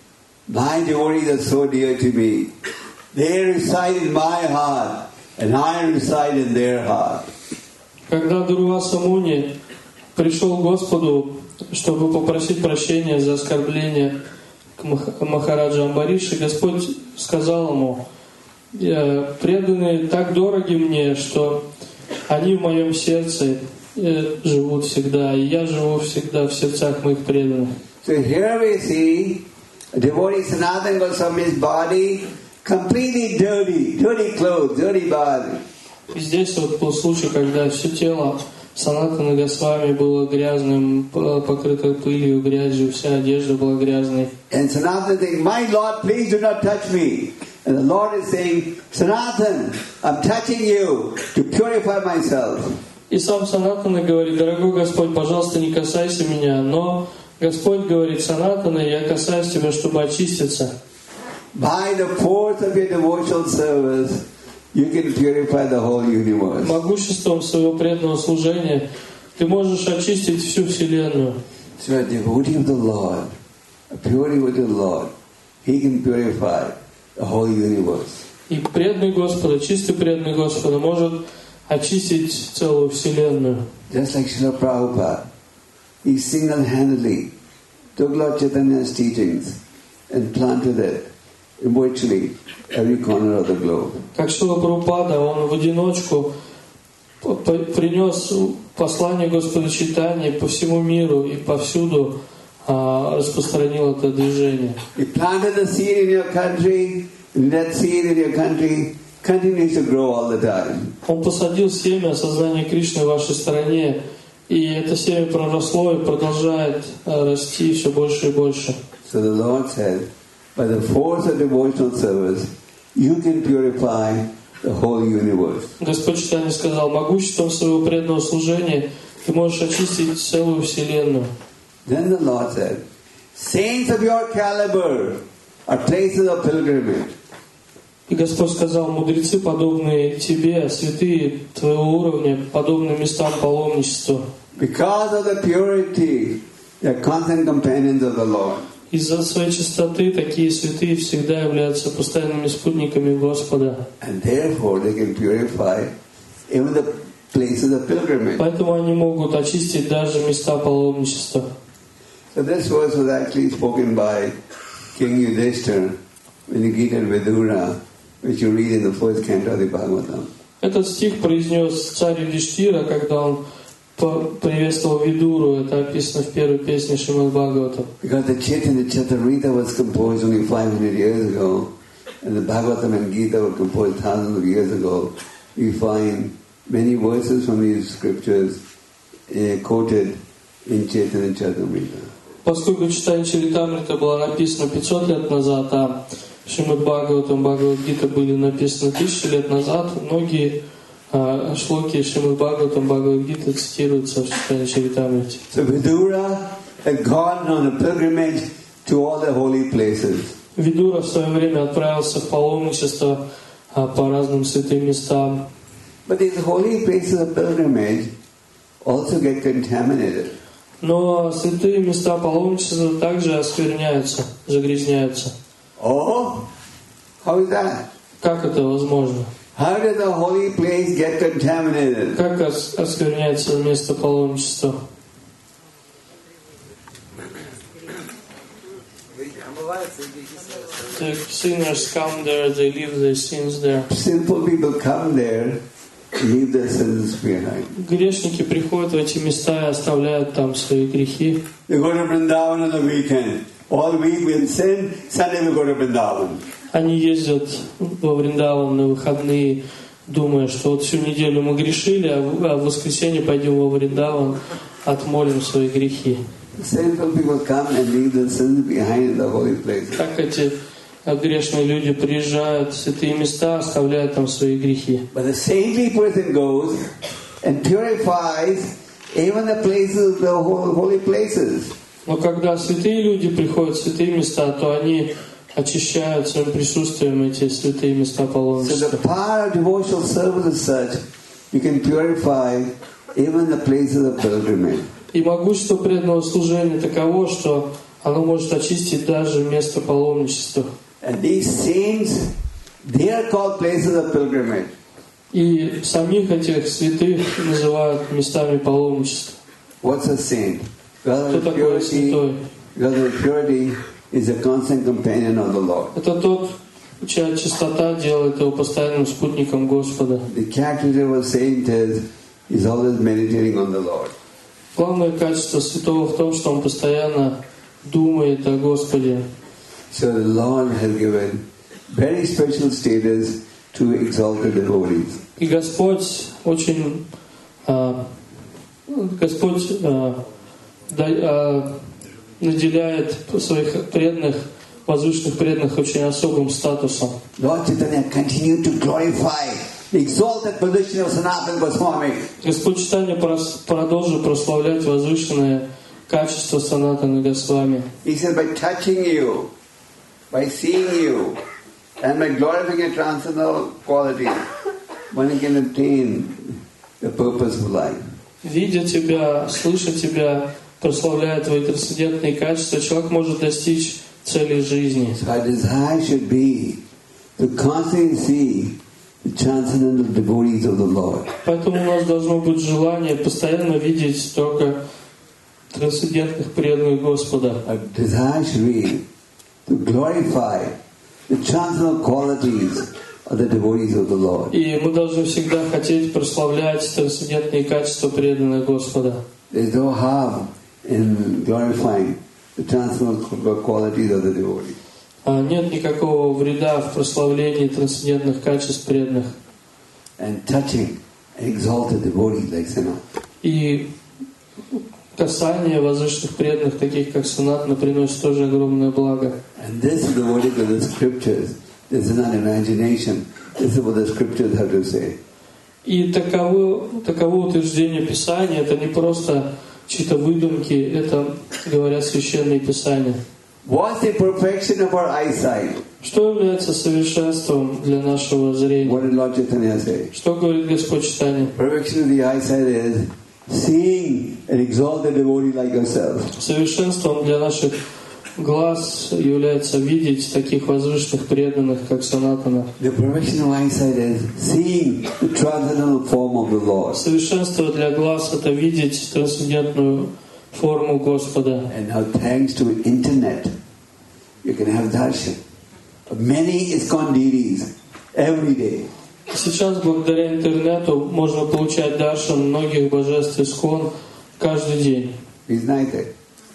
S1: my devotees are so dear to me. They reside in my heart, and I reside in their heart.
S2: Когда Дурваса Муни пришел к Господу, чтобы попросить прощения за оскорбление к Махараджа Амбариши, Господь сказал ему: преданные так дороги мне, что они в моем сердце живут всегда, и я живу всегда в сердцах моих преданных.
S1: So here we see a devotee Sanatana Goswami's body completely dirty, dirty clothes, dirty body.
S2: И здесь вот был случай, когда все тело Санатана Госвами было грязным, покрыто пылью, грязью, вся одежда была грязной.
S1: And Sanatana saying, my Lord, please do not touch me. And the Lord is saying, Sanatana, I'm touching you to purify myself.
S2: И сам Санатана говорит: дорогой Господь, пожалуйста, не касайся меня. Но Господь говорит: Санатана, я касаюсь тебя, чтобы очиститься.
S1: By the force of your devotional service, you can purify the whole universe.
S2: Могуществом своего преданного служения ты можешь очистить всю Вселенную.
S1: So a devotee of the Lord, a pure devotee of the Lord, he can purify the whole universe.
S2: И преданный Господа, чистый преданный Господа может очистить целую Вселенную.
S1: Just like Srila Prabhupada, he single-handedly took Lord Chaitanya's teachings and planted it in virtually every corner of the globe.
S2: Как Шрила Прабхупада, он в одиночку принес послание Господа Чайтаньи по всему миру и повсюду а, распространил это движение.
S1: He planted the seed in your country, and that seed in your country continues to grow all the time.
S2: Он посадил семя сознания Кришны в вашей стране, и это семя проросло и продолжает расти все больше и больше.
S1: So the Lord said, by the force of devotional service, you can purify the whole universe.
S2: Господь Чайтанья сказал, могуществом своего преданного служения ты можешь очистить целую Вселенную.
S1: Then the Lord said, saints of your caliber are places of pilgrimage.
S2: И Господь сказал, мудрецы, подобные тебе, святые твоего уровня, подобные местам паломничества.
S1: Because of the purity, they are constant companions of the Lord.
S2: Из-за своей чистоты такие святые всегда являются постоянными спутниками Господа.
S1: And therefore they can purify even the places of pilgrimage.
S2: Поэтому они могут очистить даже места паломничества.
S1: So this verse was actually spoken by King Yudhishthira when he greeted Vidura, which you read in the first canto of the Bhagavatam.
S2: Этот стих произнес царь Юдхиштира, когда он приветствовал Видуру. Это описано в первой песне Шримад Бхагаватам.
S1: Because the Chaitanya Chaturita was composed only five hundred years ago, and the Bhagavatam and Gita were composed thousands of years ago, we find many verses from these scriptures uh, quoted in Chaitanya Chaturita.
S2: Поскольку Чайтанья Чаритамрита была написана пятьсот лет назад, а Шримад Бхагаватам, Бхагавад-гита были написаны тысячи лет назад, многие а, шлоки Шримад Бхагаватам, Бхагавад-гита цитируются в Чайтанья Чаритамрите.
S1: So Vidura had gone on a pilgrimage to all the holy places.
S2: Видура в свое время отправился в паломничество а, по разным святым местам.
S1: But these holy places of pilgrimage also get contaminated.
S2: Но святые места паломничества также оскверняются, загрязняются.
S1: Oh, how is that?
S2: Как это возможно?
S1: How did the holy place get contaminated?
S2: Как ос- оскверняется место паломничества? The sinners come there, they leave their sins there.
S1: Sinful people come there, leave their sins behind.
S2: Грешники приходят в эти места и оставляют там свои грехи.
S1: They go to Vrindavan on the weekend. All week we'll sin, Sunday we go to Vrindavan.
S2: Они ездят во Вриндаван на выходные, думая, что вот всю неделю мы грешили, а в, а в воскресенье пойдем во Вриндаван, отмолим свои грехи.
S1: Sinful people come and leave their sins behind in the holy place.
S2: Так эти грешные люди приезжают в святые места, оставляют там свои грехи.
S1: But the saintly person goes and purifies even the places, the holy places.
S2: Но когда святые люди приходят в святые места, то они очищают своим присутствием эти святые места
S1: So
S2: паломничества.
S1: the power of devotional service is such, you can purify even the places of pilgrimage.
S2: И могущество преданного служения таково, что оно может очистить даже место паломничества.
S1: And these saints, they are called places of pilgrimage.
S2: И самих этих святых называют местами паломничества.
S1: What's a saint?
S2: Кто
S1: Because of
S2: такой
S1: purity,
S2: святой?
S1: because of purity is a constant companion of the Lord.
S2: Это тот, чья чистота делает его постоянным спутником Господа.
S1: The characteristic of a saint is he's always meditating on the Lord.
S2: Главное качество святого в том, что он постоянно думает о Господе.
S1: So the Lord has given very special status to exalted devotees.
S2: И Господь очень, а, Господь а, да, а, наделяет своих преданных, возвышенных преданных очень особым статусом.
S1: Lord Chaitanya continued to glorify the exalted position of Sanatana Goswami.
S2: Господь Чайтанья продолжил прославлять возвышенное качество Санатаны Госвами.
S1: He said, by touching you, by seeing you and by glorifying your transcendental quality, one can attain the purpose of life.
S2: Видя тебя, слыша тебя, прославляя твои трансцендентные качества, человек может достичь цели жизни.
S1: So our desire should be to constantly see the transcendental devotees of the Lord.
S2: Поэтому у нас должно быть желание постоянно видеть только трансцендентных преданных Господа.
S1: Our desire should be to glorify the transcendental qualities of the devotees of the Lord.
S2: И мы должны всегда хотеть прославлять трансцендентные качества преданных Господа.
S1: There is no harm in glorifying the transcendental qualities of the devotees.
S2: А нет никакого вреда в прославлении трансцендентных качеств преданных.
S1: And touching an exalted devotee like Sanat.
S2: И касание возвышенных преданных, таких как Санатана, приносит тоже огромное благо.
S1: And this is the word of the scriptures. This is not imagination. This is what the scriptures have to say.
S2: И таково, таково утверждение Писания, это не просто чьи-то выдумки, это говорят священные Писания.
S1: What's the perfection of our eyesight?
S2: Что является совершенством для нашего зрения?
S1: What did Lord Chaitanya say?
S2: Что говорит Господь Читания?
S1: Perfection of the eyesight is seeing an exalted devotee like yourself.
S2: Совершенством для наших глаз является видеть таких возвышенных преданных, как Санатана.
S1: The perfection of eyesight is seeing the transcendental form of the Lord.
S2: Совершенство для глаз — это видеть трансцендентную форму Господа.
S1: And now thanks to internet, you can have darshan of many ISKCON deities every day.
S2: Сейчас благодаря интернету можно получать даршан многих божеств ИСККОН каждый день.
S1: Знаете,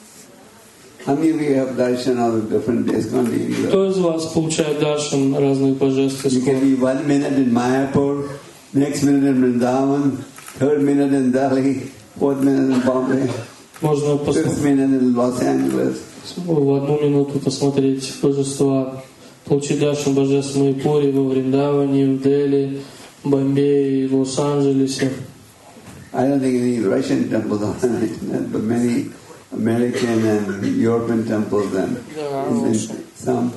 S1: how many of you have darshan of different ISKCON deities?
S2: Кто из вас получает даршан разных божеств
S1: You can
S2: ИСККОН?
S1: be one minute in Mayapur, next minute in Vrindavan, third minute in Delhi, fourth minute in Bombay,
S2: Можно
S1: fifth
S2: пос-
S1: minute in Los Angeles.
S2: в одну минуту посмотреть божества, получить даршан божеств в Майпуре, во Вриндаване, в Дели, Бомбее, в Лос-Анджелесе.
S1: I don't think any Russian temples are on the internet, but many American and European temples and
S2: There are
S1: and
S2: also.
S1: some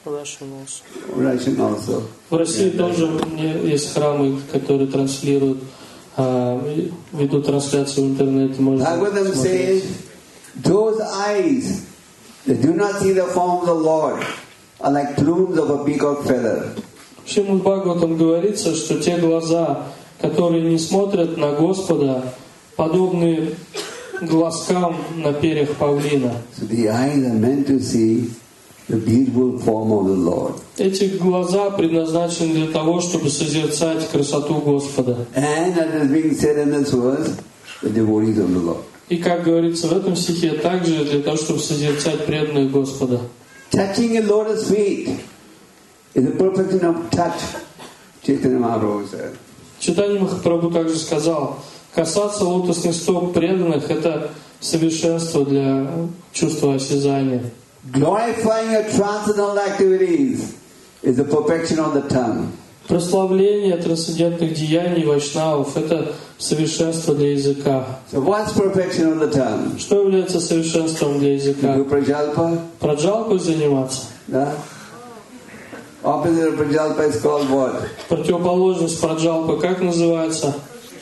S1: Russian also.
S2: В России тоже не- есть храмы, которые транслируют, а, ведут трансляцию в интернете. Можно
S1: Bhagavatam
S2: смотреть.
S1: says, those eyes that do not see the form of the Lord are like plumes of a peacock feather.
S2: В Шримад Бхагаватам говорится, что те глаза, которые не смотрят на Господа, подобны глазкам на перьях павлина.
S1: So the eyes are meant to see the beautiful form of the Lord.
S2: Эти глаза предназначены для того, чтобы созерцать красоту Господа.
S1: And as is being said in this verse, the devotees of the Lord.
S2: И, как говорится в этом стихе, также для того, чтобы созерцать преданных Господа.
S1: Touching a lotus feet is the perfection of touch, Chaitanya Mahaprabhu said.
S2: Чайтанья Махапрабху также сказал, касаться лотосных стоп преданных — это совершенство для чувства осязания.
S1: Glorifying your transcendental activities is the perfection of the tongue.
S2: Прославление трансцендентных деяний вайшнавов — это совершенство для языка.
S1: So what's perfection of the tongue?
S2: Что является совершенством для языка?
S1: Do prajalpa?
S2: Праджалпой заниматься.
S1: Да? Opposite of prajalpa is called what?
S2: Противоположность праджалпы как называется?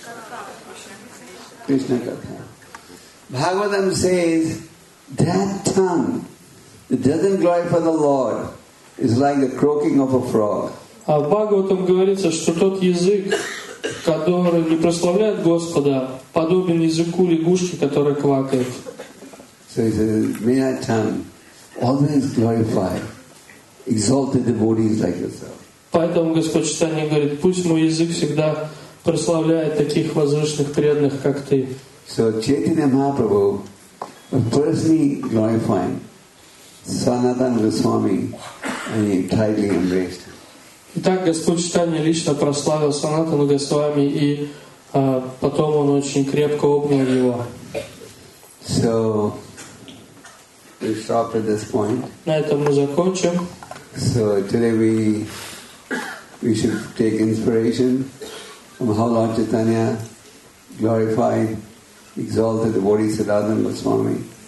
S1: Krishna Katha. Bhagavatam says that tongue that doesn't glorify the Lord is like the croaking of a frog.
S2: А в Бхагаватам говорится, что тот язык, который не прославляет Господа, подобен языку лягушки, которая квакает.
S1: So he says, may our tongue always glorify exalted devotees like yourself.
S2: Поэтому Господь Чайтанья говорит, пусть мой язык всегда прославляет таких возвышенных преданных, как ты.
S1: So Chaitanya Mahaprabhu was personally glorifying Sanatana Goswami and he tightly embraced him.
S2: Итак, Господь Чайтанья лично прославил Санатану Госвами, и а, потом он очень крепко обнял его.
S1: So we stop at this point.
S2: На этом мы закончим.
S1: So today we we should take inspiration from how Lord Chaitanya glorified, exalted the devotee Siddhartha Goswami.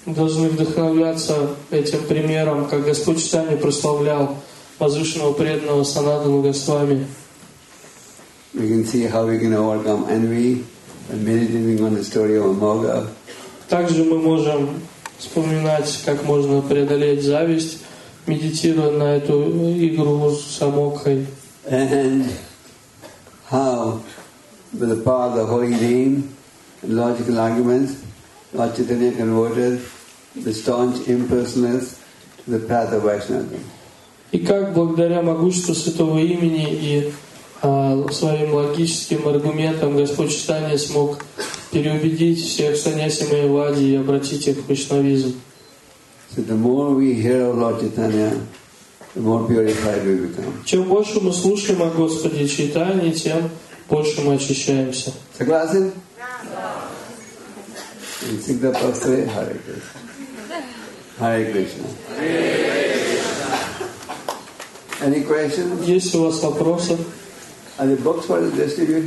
S2: Мы должны вдохновляться этим примером, как Господь Чайтанья прославлял возвышенного преданного Санатану Госвами.
S1: We can see how we can overcome envy by meditating on the story of Amoga.
S2: Также мы можем вспоминать, как можно преодолеть зависть, медитируя на эту игру с Амокхой.
S1: And how, with the power of the holy name and logical arguments, Lord Chaitanya converted the staunch impersonalists to the path of Vaishnava.
S2: И как благодаря могуществу Святого Имени и а, своим логическим аргументам Господь Чайтанья смог переубедить всех саньяси Майявади и обратить их в вайшнавизм.
S1: So the more we hear of Lord Chaitanya, the more purified we become.
S2: Чем больше мы слушаем о Господе Чайтанье, тем больше мы очищаемся.
S1: Согласен? And Sikta Pastre, Hare Krishna. Hare Krishna. Any questions?
S2: Есть у вас вопросы?
S1: Are the books for the distribute?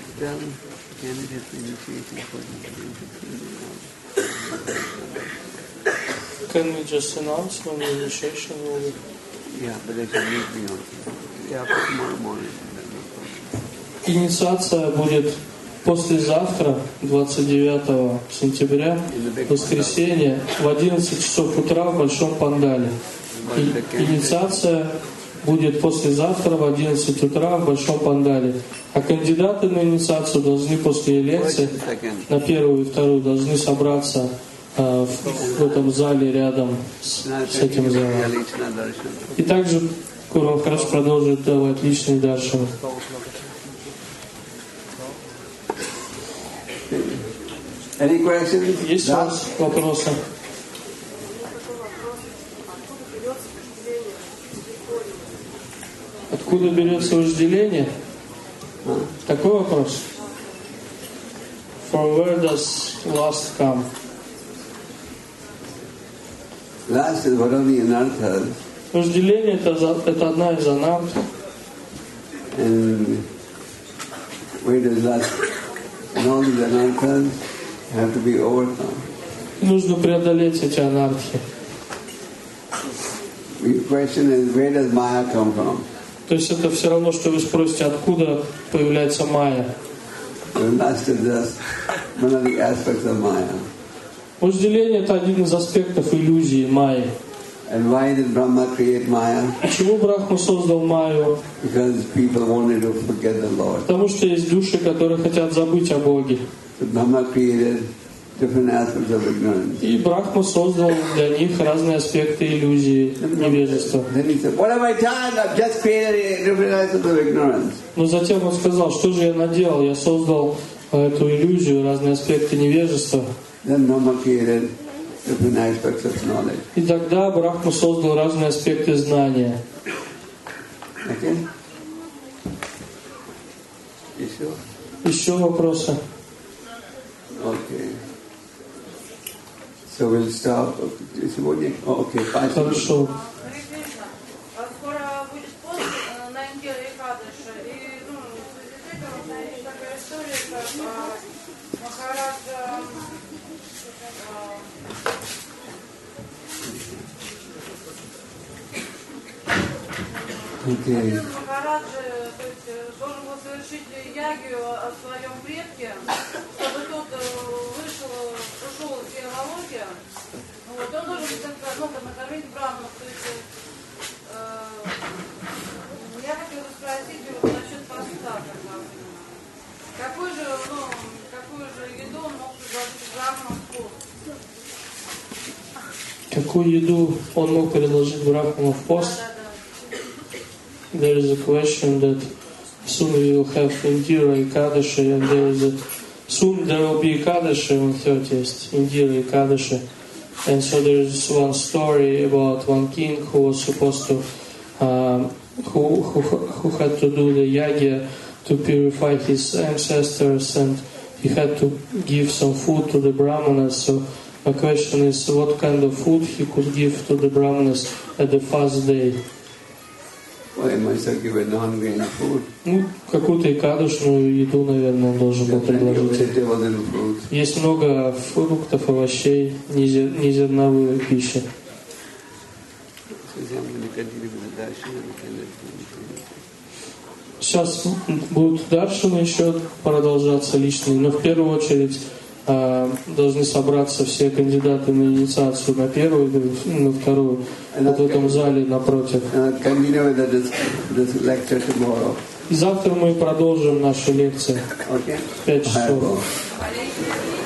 S2: Can we just announce when the initiation will be?
S1: Yeah, but they should meet me also. Yeah, for tomorrow morning.
S2: Инициация будет послезавтра, двадцать девятого сентября, воскресенье, в одиннадцать часов утра в Большом Пандале. И инициация будет послезавтра в одиннадцать утра в Большом Пандале. А кандидаты на инициацию должны после лекции, на первую и вторую, должны собраться э, в, в этом зале рядом с, с этим залом. И также Гуру Махарадж продолжит давать личные даршаны.
S1: Any questions?
S2: Есть у вас вопросы? Откуда берется вожделение? Такой вопрос. From where does lust come?
S1: Last is one of the anarthas.
S2: Вожделение это, это одна из анарт.
S1: And where does lust? And all these anarthas have to be overcome.
S2: Нужно преодолеть эти анархии.
S1: The question is, where does Maya come from?
S2: То есть это все равно, что вы спросите, откуда появляется майя.
S1: Lust is just one of the aspects of Maya.
S2: Вожделение это один из аспектов иллюзии майи.
S1: And why did Brahma create Maya?
S2: Почему Брахма создал майю?
S1: Because people wanted to forget the Lord.
S2: Потому что есть души, которые хотят забыть о Боге.
S1: So Brahma created different aspects of ignorance.
S2: И Брахма создал для них разные аспекты иллюзии, невежества.
S1: Then he said, what have I done? I've just created different aspects of ignorance.
S2: Но затем он сказал, что же я наделал? Я создал эту иллюзию, разные аспекты невежества.
S1: Then Brahma created different aspects of knowledge.
S2: И тогда Брахма создал разные аспекты знания.
S1: Okay? You sure?
S2: Еще вопросы?
S1: Okay. So we'll stop. Сегодня? Oh, okay, five
S2: Хорошо.
S3: Скоро будет пост на неделе Экадыши, и ну, в связи с этим есть такая история, как Махараджа
S1: Okay.
S3: Махараджа, то есть должен был совершить ягью о своем предке, чтобы тот вышел, ушел из генеалогии. Вот, он должен был ну, накормить браманов. То есть э, я хотела спросить его насчет поста. Какой же, ну, какую же еду он мог предложить браманам в пост?
S2: Какую еду он мог предложить Брахману в пост? There is a question that soon we will have Indira Ekadashi, and there is a, soon there will be Ekadashi on thirtieth, Indira Ekadashi. And so there is one story about one king who was supposed to, um, who, who who had to do the yagya to purify his ancestors, and he had to give some food to the brahmanas. So my question is, what kind of food he could give to the brahmanas at the fast day?
S1: Well, I must have given non-grain food.
S2: Ну, какую-то икадушную еду, наверное, он должен был
S1: Plenty of
S2: предложить.
S1: vegetables and fruits.
S2: Есть много фруктов, овощей, незер- незерновую пищу.
S1: So I'm going to continue with the darshan and then let's do it.
S2: Сейчас будут даршины еще продолжаться личные, но в первую очередь а, должны собраться все кандидаты на инициацию на первую и на вторую, вот в этом зале напротив.
S1: And I'll continue with the, this, this lecture tomorrow.
S2: И завтра мы продолжим наши лекции
S1: Okay?
S2: в пять часов.
S1: Bye.